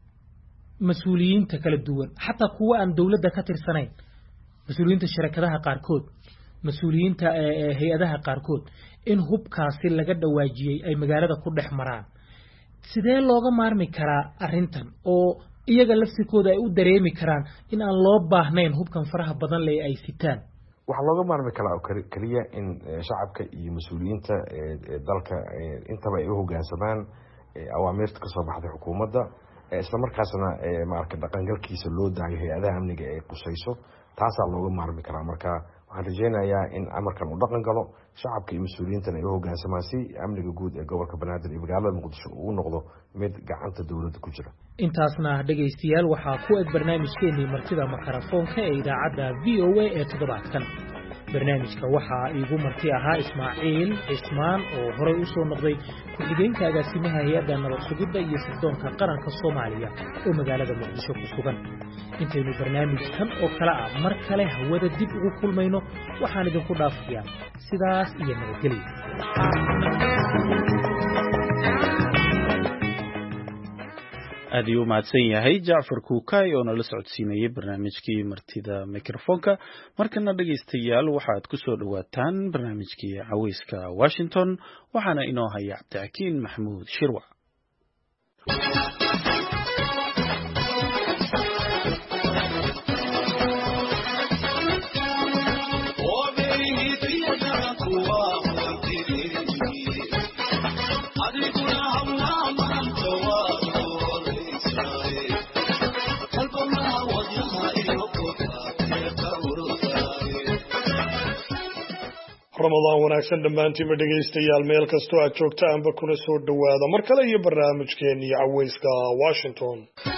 mas-uuliyiinta kala duwan, xataa kuwa aan dawladda ka tirsanayn, mas-uuliyiinta shirkadaha qaarkood, mas-uuliyiinta hay-adaha qaarkood, in hubkaasi laga dhawaajiyey ay magaalada ku dhex maraan. sidee looga maarmi karaa arrintan oo iyaga lafsikooda ay u dareemi karaan in aan loo baahnayn hubkan faraha badan leh ay sitaan? waxaa looga maarmi karaa oo kaliya in shacabka iyo mas-uuliyiinta dalka intaba ay u hoggaansamaan awaamirta ka soo baxday xukuumadda, islamarkaasna maaragtay dhaqangalkiisa loo daayo hay-adaha amniga ay qusayso. taasaa looga maarmi karaa. marka waxaan rajaynayaa in amarkan uu dhaqan galo, shacabka iyo mas-uuliyiintana ay u hoggaansamaan si amniga guud ee gobolka Banaadir iyo magaalada Muqdisho uu noqdo mid gacanta dawladda ku jira. intaasna dhagaystayaal waxaa ku eg barnaamijkeenii martida makarafoonka ee idaacadda VOA ee toddobaadkan. barnaamijka waxaa iigu marti ahaa Ismaaciil Cismaan oo horey u soo noqday ku-xigeenka agaasimaha hay-adda nabad sugidda iyo sirdoonka qaranka Soomaaliya oo magaalada Muqdisho ku sugan. intaynu barnaamijkan oo kale ah mar kale hawada dib ugu kulmayno waxaan idinku dhaafayaa sidaas iyo nabadgelyo. aad ayuu mahadsan yahay Jacfar Kuukay oo nala socodsiinayay barnaamijkii martida mikrofoonka. markana dhagaystayaal waxaad ku soo dhawaataan barnaamijkii caweyska Washington waxaana inoo haya Cabdixakiin Maxamuud Shirwac. ramadaan wanaagsan dhammaantiinba dhegaystayaal meel kastoo aad joogtaanba kuna soo dhowaada mar kale iyo barnaamijkeennii cawayska Washington.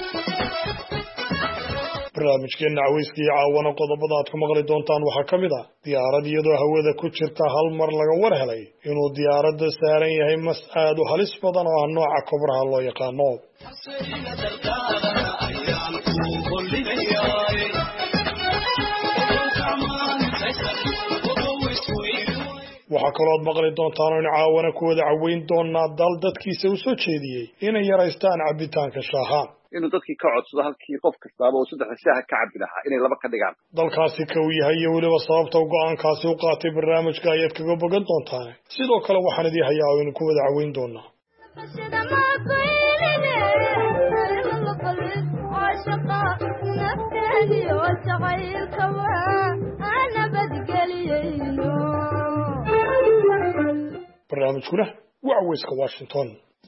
barnaamijkeenna cawayska iyo caawana qodobada aad ku maqli doontaan waxaa ka mid ah diyaarad iyadoo hawada ku jirta hal mar laga war helay inuu diyaaradda saaran yahay mas aad u halis badan oo ah nooca kobraha loo yaqaano. waxaa kaloo aad maqli doontaan in caawana ku wada caweyn doonaa dal dadkiisa u soo jeediyey inay yaraystaan cabitaanka shaaha. inuu dadkii ka codsado halkii qof kastaaba uu 3 shaaha ka cabi lahaa inay 2 ka dhigaan. dalkaasi ka uu yahay iyo weliba sababta uu go'aankaasi u qaatay barnaamijka ayaad kaga bogan doontaan. sidoo kale waxaan idin hayaa oo ku wada caweyn doonaa barnaamijkuna waa cawayska Washington.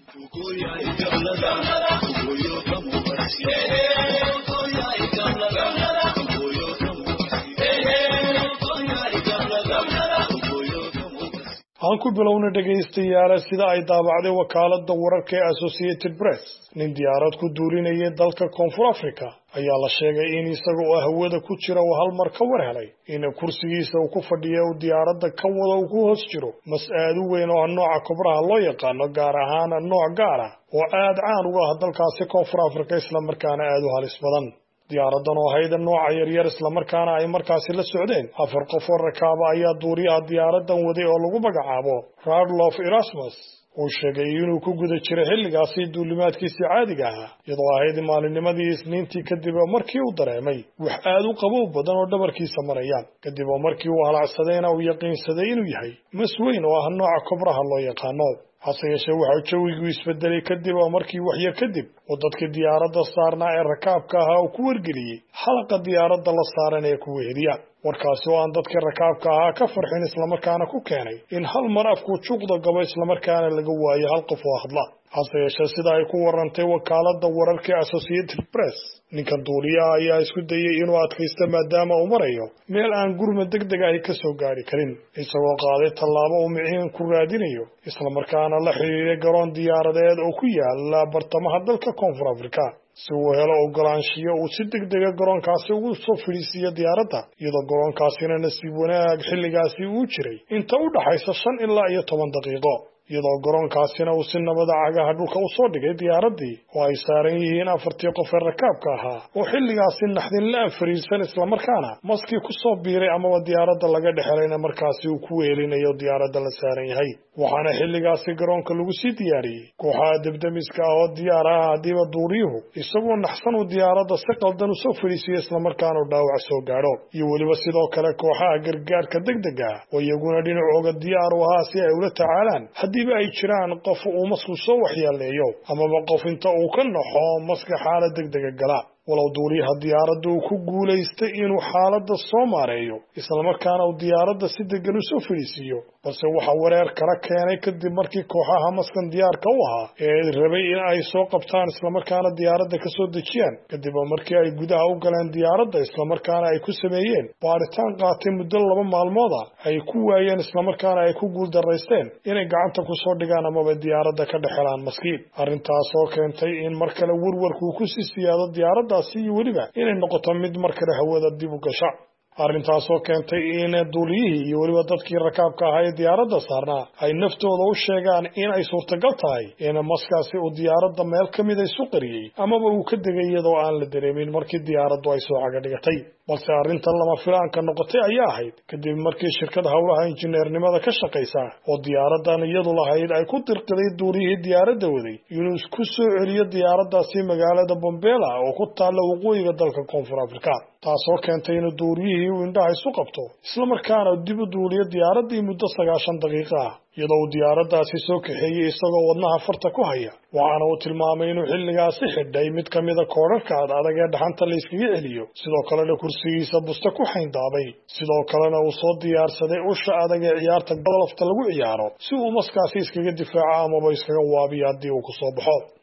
aan ku bilowna dhegaystayaal sida ay daabacday wakaaladda wararka ee Associated Press nin diyaarad ku duulinayay dalka Koonfur Afrika ayaa la sheegay in isaga oo hawada ku jira oo hal mar ka war helay in kursigiisa uu ku fadhiyo oo diyaaradda ka wada uu ku hoos jiro mas'aad weyn oo nooca kobraha loo yaqaano gaar ahaan nooc gaar ah oo aad caan uga ah dalkaasi Koonfur Afrika isla markaana aad u halis badan. diyaaradan oo hayda nooca yaryar isla markaana ay markaasi la socdeen 4 qof oo rakaab ayaa duuriyaha diyaaradan waday oo lagu magacaabo Radlof Erasmus oo sheegay inuu ku guda jiray xilligaasi duulimaadkiisa caadiga ah iyadoo ahayd maalinimadii Isniintii kadib markii uu dareemay wax aad u qabow badan oo dhabarkiisa maraya kadib markii uu halacsadayna uu yaqiinsaday inuu yahay mas weyn oo ah nooca kobraha loo yaqaano. hase yeeshee waxa jawigu isbedelay kadib markii wax yar kadib oo dadkii diyaaradda saarnaa ee rakaabka ahaa uu ku wargeliyey xalaqa diyaaradda la saaran ee ku weeriya warkaasi oo aan dadkii rakaabka ahaa ka farxin isla markaana ku keenay in hal mar afku juuqda gabo isla markaana laga waayo hal qof oo hadla. hase yeeshee sida ay ku warantay wakaaladda wararka ee Associated Press ninkan duuliyaha ayaa isku dayay inuu adkaysto maadaama uu marayo meel aan gurma degdeg ah ka soo gaari karin isagoo qaaday tallaabo uu miciin ku raadinayo isla markaana la xiriiray garoon diyaaradeed oo ku yaala bartamaha dalka Koonfur Afrika si uu helo ogolaanshiyo uu si degdeg ah garoonkaasi ugu soo fadhiisiyo diyaaradda iyadoo garoonkaasina nasiib wanaag xilligaasi uu jiray inta u dhaxaysa 5 ilaa 10 daqiiqo iyadoo garoonkaasina uu si nabad ah cagaha dhulka u soo dhigay diyaaraddii oo ay saaran yihiin 4 qof ee rakaabka ahaa oo xilligaasi naxdin la fariisan isla markaana maskii ku soo biiray amaba diyaaradda laga dhexelayna markaasi uu ku weelinayo diyaaradda la saaran yahay. waxaana xilligaasi garoonka lagu sii diyaariyey kooxaha debdemiska ah oo diyaar ah hadiiba duuriyuhu isagoo naxsan uu diyaaradda si qaldan u soo fadhiisiyo isla markaana uu dhaawac soo gaadho iyo weliba sidoo kale kooxaha gargaarka degdega ah oo iyaguna dhinacooga diyaar u ahaa si ay ula tacaalaan hadiiba ay jiraan qof uu masku soo waxyeeleeyo amaba qof inta uu ka naxo maska xaalad degdega gala. walow duuliyaha diyaaradda uu ku guulaystay inuu xaaladda soo maareeyo isla markaana uu diyaaradda si degan u soo fadhiisiyo balse waxa wareer kala keenay kadib markii kooxaha maskan diyaarka u ahaa ee rabay in ay soo qabtaan isla markaana diyaaradda ka soo dejiyaan kadib markii ay gudaha u galeen diyaaradda isla markaana ay ku sameeyeen baaritaan qaatay muddo 2 maalmood ah ay ku waayeen isla markaana ay ku guuldaraysteen inay gacanta ku soo dhigaan amaba diyaaradda ka dhexelaan maskiin. arrintaas oo keentay in mar kale warwarku ku sii siyaado diyaaradda iyo weliba inay noqoto mid mar kale hawada dib u gasha. arrintaas oo keentay in duuliyihii iyo weliba dadkii rakaabka ahaa ee diyaaradda saarnaa ay naftooda u sheegaan in ay suurtagal tahay in maskaasi uu diyaaradda meel ka mid isu qariyey amaba uu ka degay iyadoo aan la dareemin markii diyaaraddu ay soo caga dhigatay. balse arrintan lama filaanka noqotay ayaa ahayd kadib markii shirkad howlaha injineernimada ka shaqaysa oo diyaaraddan iyadu lahayd ay ku dirqiday duuliyihii diyaaradda waday inuu ku soo celiyo diyaaraddaasi magaalada Bombela oo ku taalla waqooyiga dalka Koonfur Afrika taasoo keentay in duuliyihii uu indhaha isu qabto isla markaana dib u duuliyo diyaaraddii muddo 90 daqiiqo ah iyadoo uu diyaaraddaasi soo kaxeeyey isagoo wadnaha farta ku haya waxaana uu tilmaamay inuu xilligaasi xidhay mid ka mid a koodharka adag ee dhaxanta la iskaga celiyo sidoo kalena kursigiisa busta ku xayndaabay sidoo kalena uu soo diyaarsaday usha adag ee ciyaarta golofta lagu ciyaaro si uu maskaasi iskaga difaaco amaba iskaga waabiyo haddii uu ku soo baxo.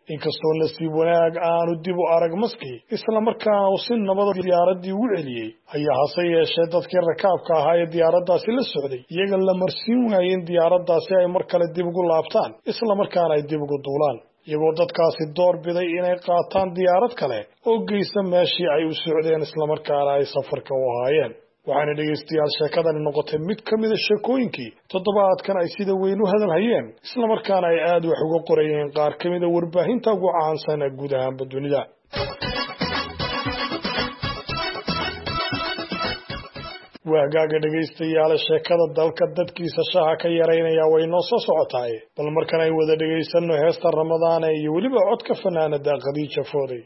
inkastoo nasiib wanaag aanu dib u arag maskii islamarkaana uu si nabada diyaaraddii ugu celiyey ayaa hase yeeshee dadkii rakaabka ahaa ee diyaaraddaasi la socday iyaga la marsiin waayey in diyaaraddaasi ay mar kale dib ugu laabtaan islamarkaana ay dib ugu duulaan iyagoo dadkaasi door biday inay qaataan diyaarad kale oo geysa meeshii ay u socdeen islamarkaana ay safarka u ahaayeen waxaana dhegaystayaal sheekadani noqotay mid ka mida sheekooyinkii toddobaadkan ay sida weyn u hadal hayeen islamarkaana ay aad wax uga qorayeen qaar ka mida warbaahinta ugu caansan ee guud ahaanba dunida waagaaga dhegaystayaal sheekada dalka dadkiisa shaha ka yaraynaya way noo soo socotaay bal markan ay wada dhegaysanno heesta ramadaana iyo weliba codka fanaanada Khadiija Fooday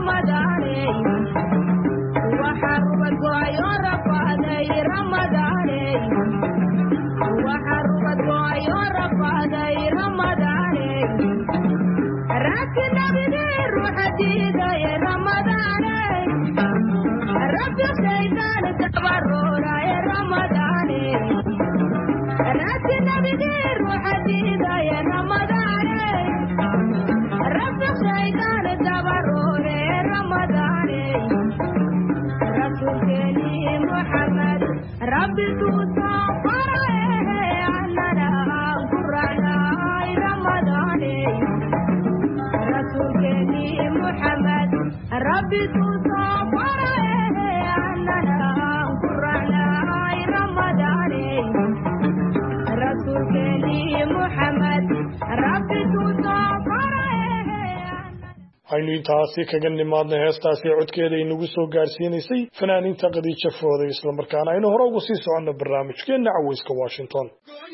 aynu intaasi kaga nimaadna heestaasi codkeeda inagu soo gaarsiinaysay fanaaniinta Khadiija Fooday isla markaana aynu hore ugu sii soconno barnaamijkeena Cawayska Washington.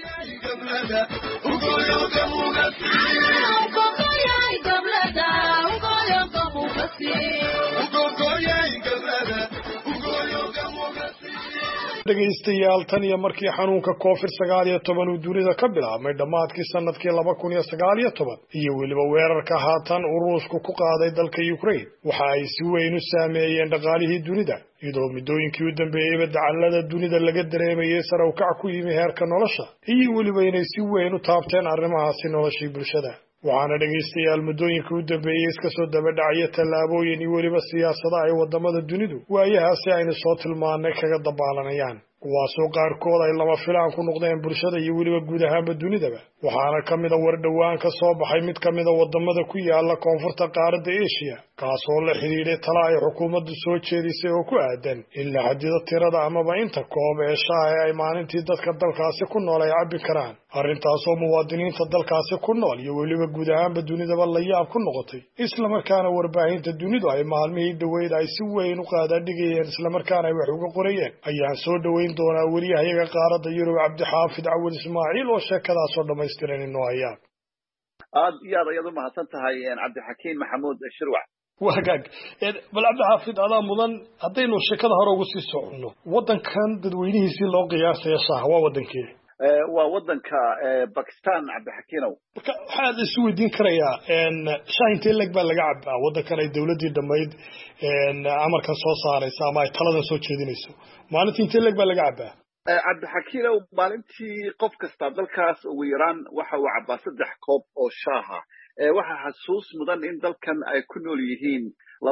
dhegaystayaal tan iyo markii xanuunka COVID-19 uu dunida ka bilaabmay dhamaadkii sanadkii 2019 iyo weliba weerarka haatan uu Ruushku ku qaaday dalka Ukraine waxa ay si weyn u saameeyeen dhaqaalihii dunida iyadoo midooyinkii u dambeeyay dacallada dunida laga dareemayay sare u kac ku yimi heerka nolosha iyo weliba inay si weyn u taabteen arrimahaasi noloshii bulshada waxaana dhegaystayaal muddooyinka u dambeeyay iska soo daba dhacaya tallaabooyin iyo weliba siyaasada ay wadamada dunidu waayahaasi aynu soo tilmaanay kaga dabaalanayaan kuwaasoo qaarkood ay lama filaan ku noqdeen bulshada iyo weliba guud ahaanba dunidaba waxaana ka mid a war dhowaan ka soo baxay mid ka mid a wadamada ku yaala koonfurta qaaradda Asia kaasoo la xiriiray talo ay xukuumaddu soo jeedisay oo ku aadan in la xadido tirada amaba inta koob ee shaaha ay maalintii dadka dalkaasi ku nool ay cabbi karaan arrintaasoo muwaadiniinta dalkaasi ku nool iyo weliba guud ahaanba dunidaba la yaab ku noqotay isla markaana warbaahinta dunidu ay maalmihii dhaweyd ay si weyn u qaadaadhigayeen isla markaana ay wax uga qorayeen ayaan soo dhaweyn doonaa wariyahayaga qaaradda Yurub Cabdixaafid Cawad Ismaaciil oo sheekadaasoo dhammaystiran inoo haya aad iyo aad ayaad u mahadsan tahay Cabdixakiin Maxamuud Shirwac wagaag bal Cabdixaafid adaa mudan haddaynu sheekada hore ugu sii soconno wadankan dadweynihiisii loo qiyaasay shaaha waa wadankee waa wadanka Pakistan Cabdixakiinow marka waxaad isu weydiin karayaa shaah intee leg baa laga cabaa wadankan ay dawladii dhamayd amarkan soo saaraysa ama ay taladan soo jeedinayso maalintii intee leg baa laga cabaa Cabdixakiinow maalintii qof kasta dalkaas ugu yaraan waxa uu cabaa 3 koob oo shaaha waxa xasuus mudan in dalkan ay ku nool yihiin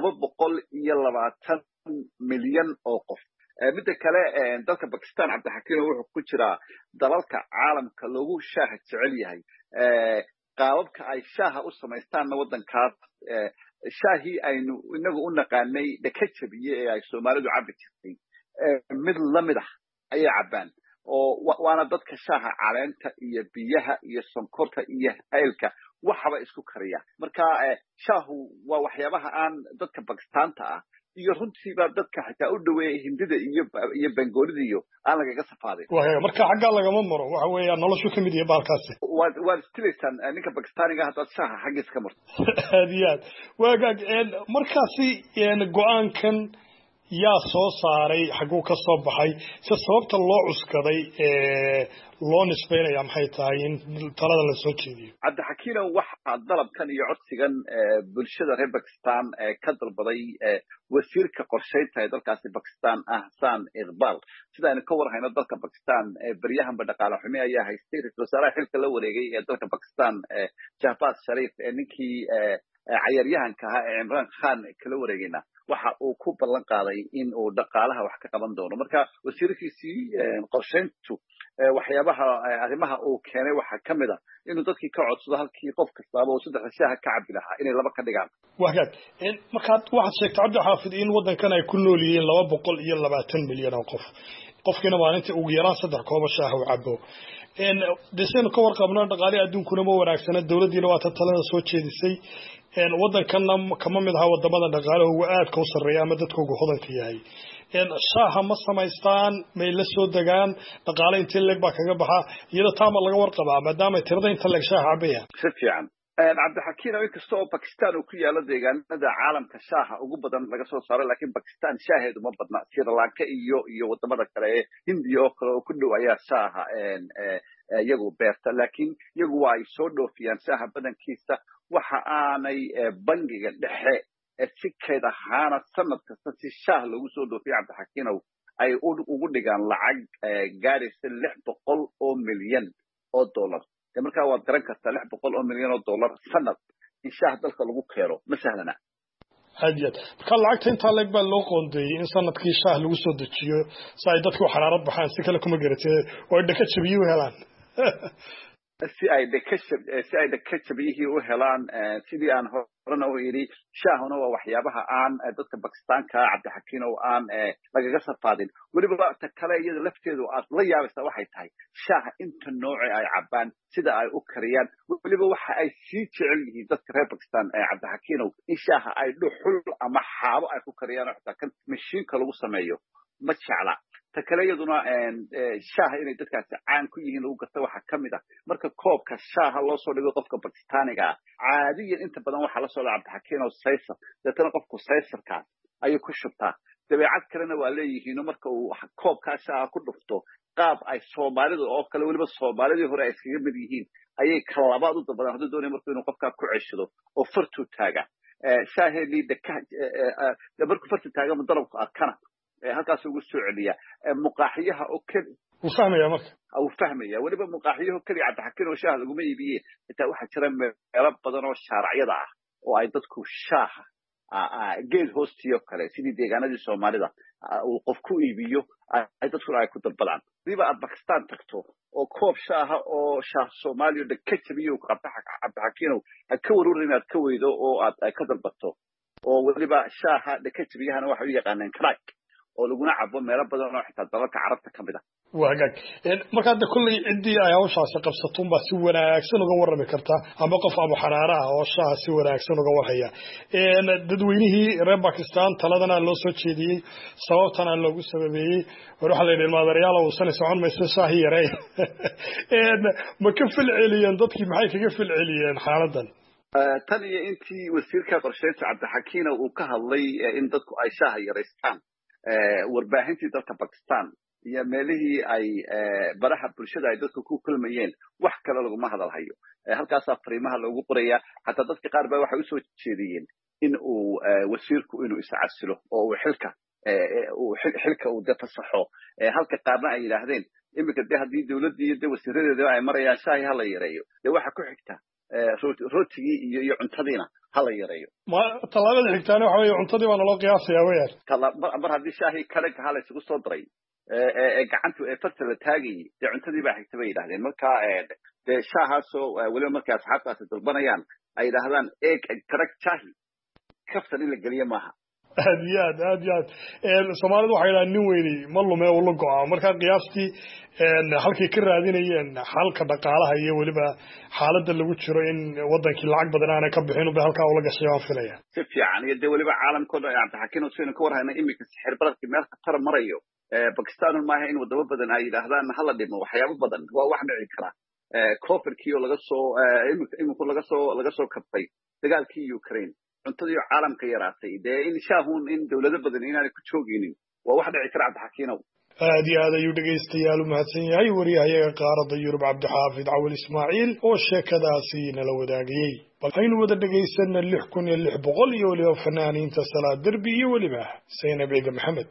220 milyan oo qof midda kale dalka Pakistan Cabdixakiinow wuxuu ku jiraa dalalka caalamka loogu shaaha jecel yahay qaababka ay shaaha u samaystaan wadankaas shaahi aynu inagu u naqaanay dhakajabiye ee ay Soomaalidu cabbi jirtay mid lamid ah ayay cabaan oo waana dadka shaaha caleenta iyo biyaha iyo sonkorta iyo haylka waxaba isku kariya marka shaahu waa waxyaabaha aan dadka Pakistaanta ah iyo runtiiba dadka xitaa u dhaweeyay Hindida iyo Bengalida iyo aan lagaga safaaday marka xagga lagama maro waxa weeyaan noloshu kamid yahay baalkaasi waa stilaysan ninka Pakistaaniga hadda shaaha xagiis ka marto aad wagaag markaasi go'aankan yaa soo saaray xaguu ka soo baxay si sababta loo cuskaday loo nisbeynaya maxay tahay in talada la soo jeediyo Cabdixakiinow waxa dalabkan iyo codsigan bulshada reer Pakistan ka dalbaday wasiirka qorsheynta ee dalkaasi Pakistan Ahsan Iqbal sidaan ka warhayno dalka Pakistan baryahanba dhaqaale xumi ayaa haystay ra'iisul wasaaraha xilka la wareegay ee dalka Pakistan Shahbaz Sharif ninkii cayaryahanka ah ee Imran Khan kala wareegayna waxa uu ku ballan qaaday in uu dhaqaalaha wax ka qaban doono marka wasiirkiisii qorsheyntu waxyaabaha arrimaha uu keenay waxa kamid ah inuu dadkii ka codsado halkii qof kasta oo 3 shaaha ka cabbi lahaa inay 2 ka dhigaan wagaag marka waxaad sheegtay Cabdixaafid in wadankan ay ku nool yihiin 220 milyan oo qof qofkina maalintii ugu yaraan 3 koob shaaha uu cabbo deesaynu ka warqabno dhaqaale adduunkuna ma wanaagsana dawladdiina waa talada soo jeedisay wadankanna kama mid aha wadamada dhaqaalaha ugu aadka u sarreeya ama dadka ugu hodanka yahay shaaha ma samaystaan may la soo degaan dhaqaale intii leeg baa kaga baxa iyada taama laga warqabaa maadaama tirada inta leeg shaaha cabaya si fiican cabdixakiin oo inkasta oo bakistan uu ku yaalo deegaanada caalamka shaaha ugu badan laga soo saaro laakiin bakistan shaaheedu ma badna sri lanka iyo wadamada kale ee hindiya oo kale oo ku dhow ayaa shaaha iyagu beerta laakiin iyagu waa ay soo dhoofiyaan shaaha badankiisa waxa aanay bangiga dhexe si keyd ahaana sanad kasta si shaah loogu soo dhoofiyo cabdixakiinow ay ugu dhigaan lacag gaadhaysa 600 milyan oo dollar markaa waad garan kartaa 600 milyan oo dollar sanad in shaah dalka lagu keeno ma sahlana hadiyad marka lacagta inta leeg baa loo qoondeeyay in sanadkii shaah lagu soo dejiyo si ay dadku xaraarad baxaan si kale kuma garatay oo dhaka jabiyo helaan si ay dhaka jabiyo u helaan sidii aan horena u yiri shaahuna waa waxyaabaha aan dadka Pakistanka cabdixakiin oo aan lagaga safaadin waliba ta kale iyada lafteedu aad la yaabaysaa waxay tahay shaaha inta nooc ay cabaan sida ay u kariyaan waliba waxa ay sii jecel yihiin dadka reer Pakistan cabdixakiin oo in shaaha ay dhuxul ama xaabo ay ku kariyaan xataa kan mashiinka lagu sameeyo ma jecla ta kale iyaduna shaaha inay dadkaasi caan ku yihiin lagu garta waxa kamid ah marka koobka shaaha loo soo dhigo qofka Pakistaaniga caadiyan inta badan waxa la soo la cabdixakiin oo saysar dadana qofku saysarkaas ayuu ku shubtaa dabeecad kalena waa leeyihiin marka uu koobka shaaha ku dhufto qaab ay Soomaalidu oo kale waliba Soomaalidii hore ay iskaga mid yihiin ayay kalabaad u dabadan haduu doonayo markuu inuu qofka ku ceshado oo fartu taaga shaaheli markuu fartu taaga madalabku arkana halkaas ugu soo celiya muqaaxiyaha oo kali uu fahmaya waliba muqaaxiyaha kali cabdixakiin oo shaah lagu iibiye inta waxa jira meelo badan oo shaarciyada ah oo ay dadku shaaha geed hoostiyo kale sidii deegaanadii Soomaalida uu qof ku iibiyo ay dadku ay ku dalbadaan diba aad Pakistan tagto oo koob shaaha oo shaah Soomaaliya dhaka jabiyo cabdixakiin oo ka waruurin inaad ka weydo oo aad ka dalbato oo waliba shaaha dhaka jabiyahana waxa uu yaqaaneen crack oo laguna cabo meelo badan oo xitaa dalalka carabta kamid ah wagaag marka hadda kulli cidii ay hawshaas qabsato ba si wanaagsan uga warrami karta ama qof abu xaraara ah oo shaah si wanaagsan uga warhaya dadweynihii reer Pakistan taladana loo soo jeediyay sababtana loogu sababeeyay waxa la yiraahdaa maadariyaal oo san socon mayso shaah yaray ma ka filciliyeen dadkii maxay kaga filciliyeen xaaladan tan iyo intii wasiirka qorsheynta cabdixakiin uu ka hadlay in dadku ay shaah yareystaan warbaahintii dalka Pakistan iyo meelihii ay baraha bulshada ay dadku ku kulmayeen wax kale lagu ma hadal hayo halkaas afriimaha loogu qoraya hatta dadka qaar baa waxay u soo jeediyeen in uu wasiirku inuu iscasilo oo uu xilka uu fasaxo halka qaarna ay yiraahdeen imika hadii dawladda iyo wasiiradeeda ay marayaan shaahi hala yareeyo waxa ku xigta rootigi iyo cuntadiina hala yareeyo ma talaabada xigtaana waxa weeye cuntadii waa loo qiyaasayaa weeyaan mar haddii shaahi kale hala isugu soo diray gacantu farta la taagay cuntadii baa xigta bay yidhahdeen marka shaahaasoo waliba markay asxaabtaasi dalbanayaan ay yidhaahdaan karak shaahi kaftan in la geliyo maaha aad iyo aad Soomaalidu waxay yiraahdeen nin weyni ma lume oo la go'aa marka qiyaastii halkii ka raadinayeen xalka dhaqaalaha iyo waliba xaaladda lagu jiro in wadankii lacag badan aan ka bixin oo halka uu la gashay waan filaya si fiican iyo waliba caalamkooda ay cabdixakiin oo soo ka warhayna imika sixir bararki meel khatar marayo Pakistan ma aha in wadamo badan ay yiraahdaan hala dhimo waxyaabo badan waa wax dhici kara koofirkii oo laga soo kabtay dagaalkii Ukraine cuntadii caalamka yaraatay in shaahun in dawlado badan inaan ku jooginin waa wax dhici kara cabdixakiin aad iyo aad ayuu dhegaystayaal u mahadsan yahay wariyahayaga qaaradda Yurub Cabdixaafid Cawil Ismaaciil oo sheekadaasi nala wadaagayay bal aynu wada dhagaysana 6600 iyo waliba fanaaniinta Salaad Darbi iyo waliba Zainab Eega Maxamed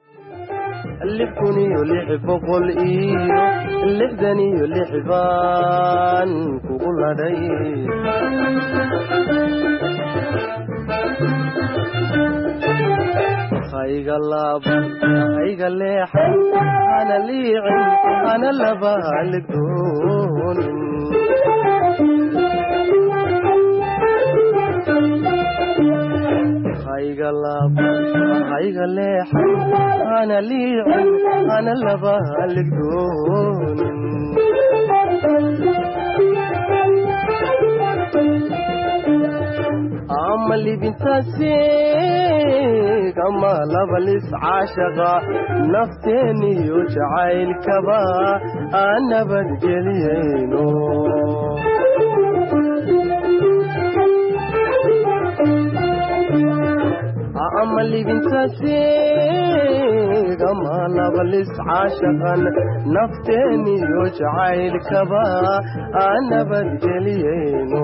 6600 iyo 66 baan kugu laday hayga leexan ana liicin ana laba halgoon hayga leexan ana liicin ana laba halgoon عملي بنتسيق أما لبلس عاشقة نفتني وجعيل كبا أنا بدجلينو libinta seega ma labalis caashaqan nafteeniyo jacaylkaba aan nabadgeliyeyno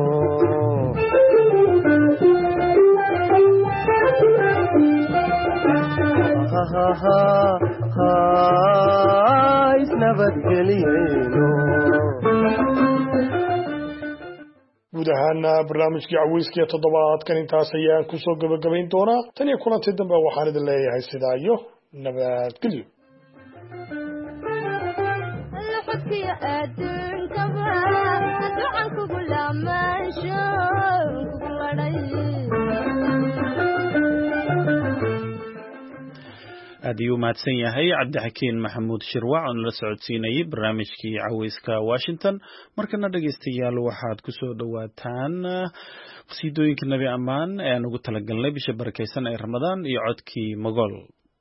isnabadgeliyeyno guud ahaana barnaamijkii caweyskiiyo toddobaadkan intaas ayaan kusoo gabagabayn doonaa tan iyo kulantii dambe waxaan idin leeyahay sidaa iyo nabadgelyo aad ayuu mahadsan yahay cabdixakiin maxamuud shirwac oo nala socodsiinayay barnaamijkii caweyska washington markana dhegaystayaal waxaad kusoo dhowaataan qasiidooyinka nebi ammaan ee aan ugu talagalnay bisha barakeysan ee ramadaan iyo codkii mogol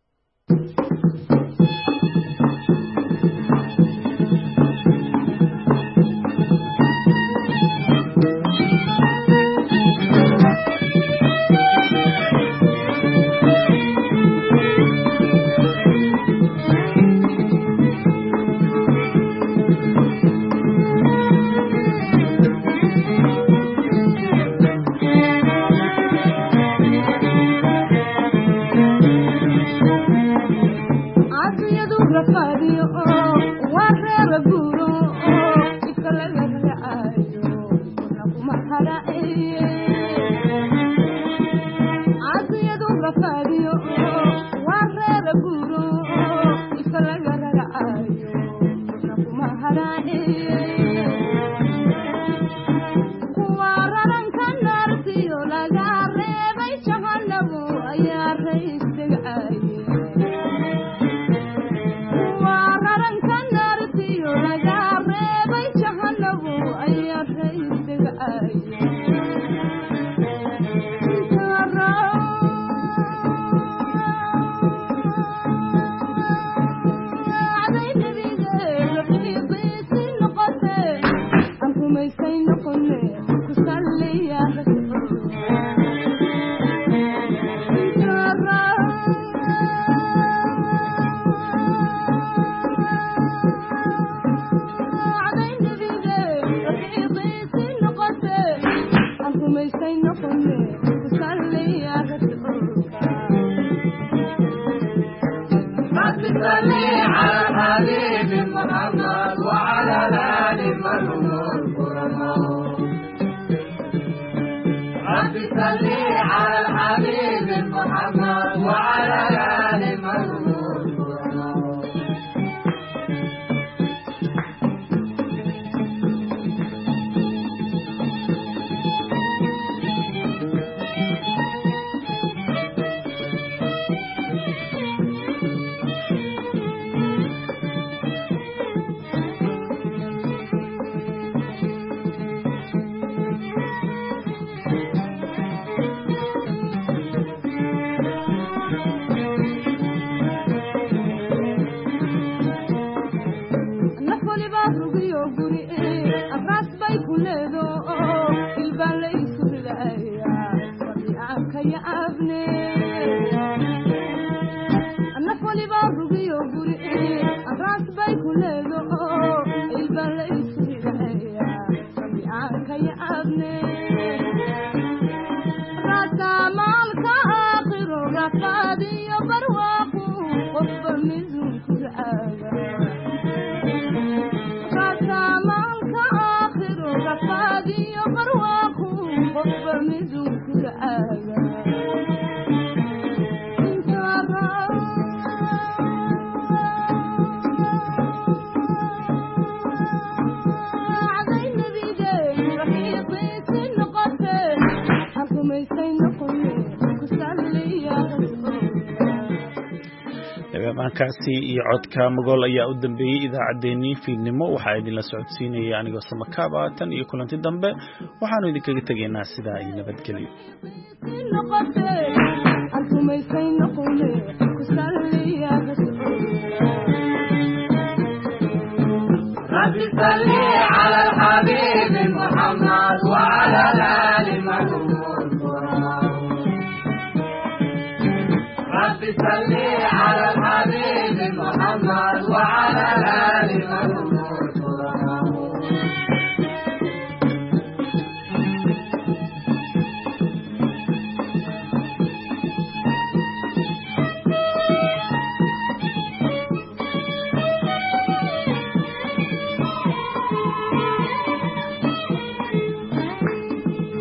kaasi iyo codka mogol ayaa u dambeeyay idaacaddeenii fiidnimo waxaa idinla socodsiinaya anigoo samakaab ah tan iyo kulanti dambe waxaanu idinkaga tegaynaa sidaa iyo nabadgelyo رب صل على الحبيب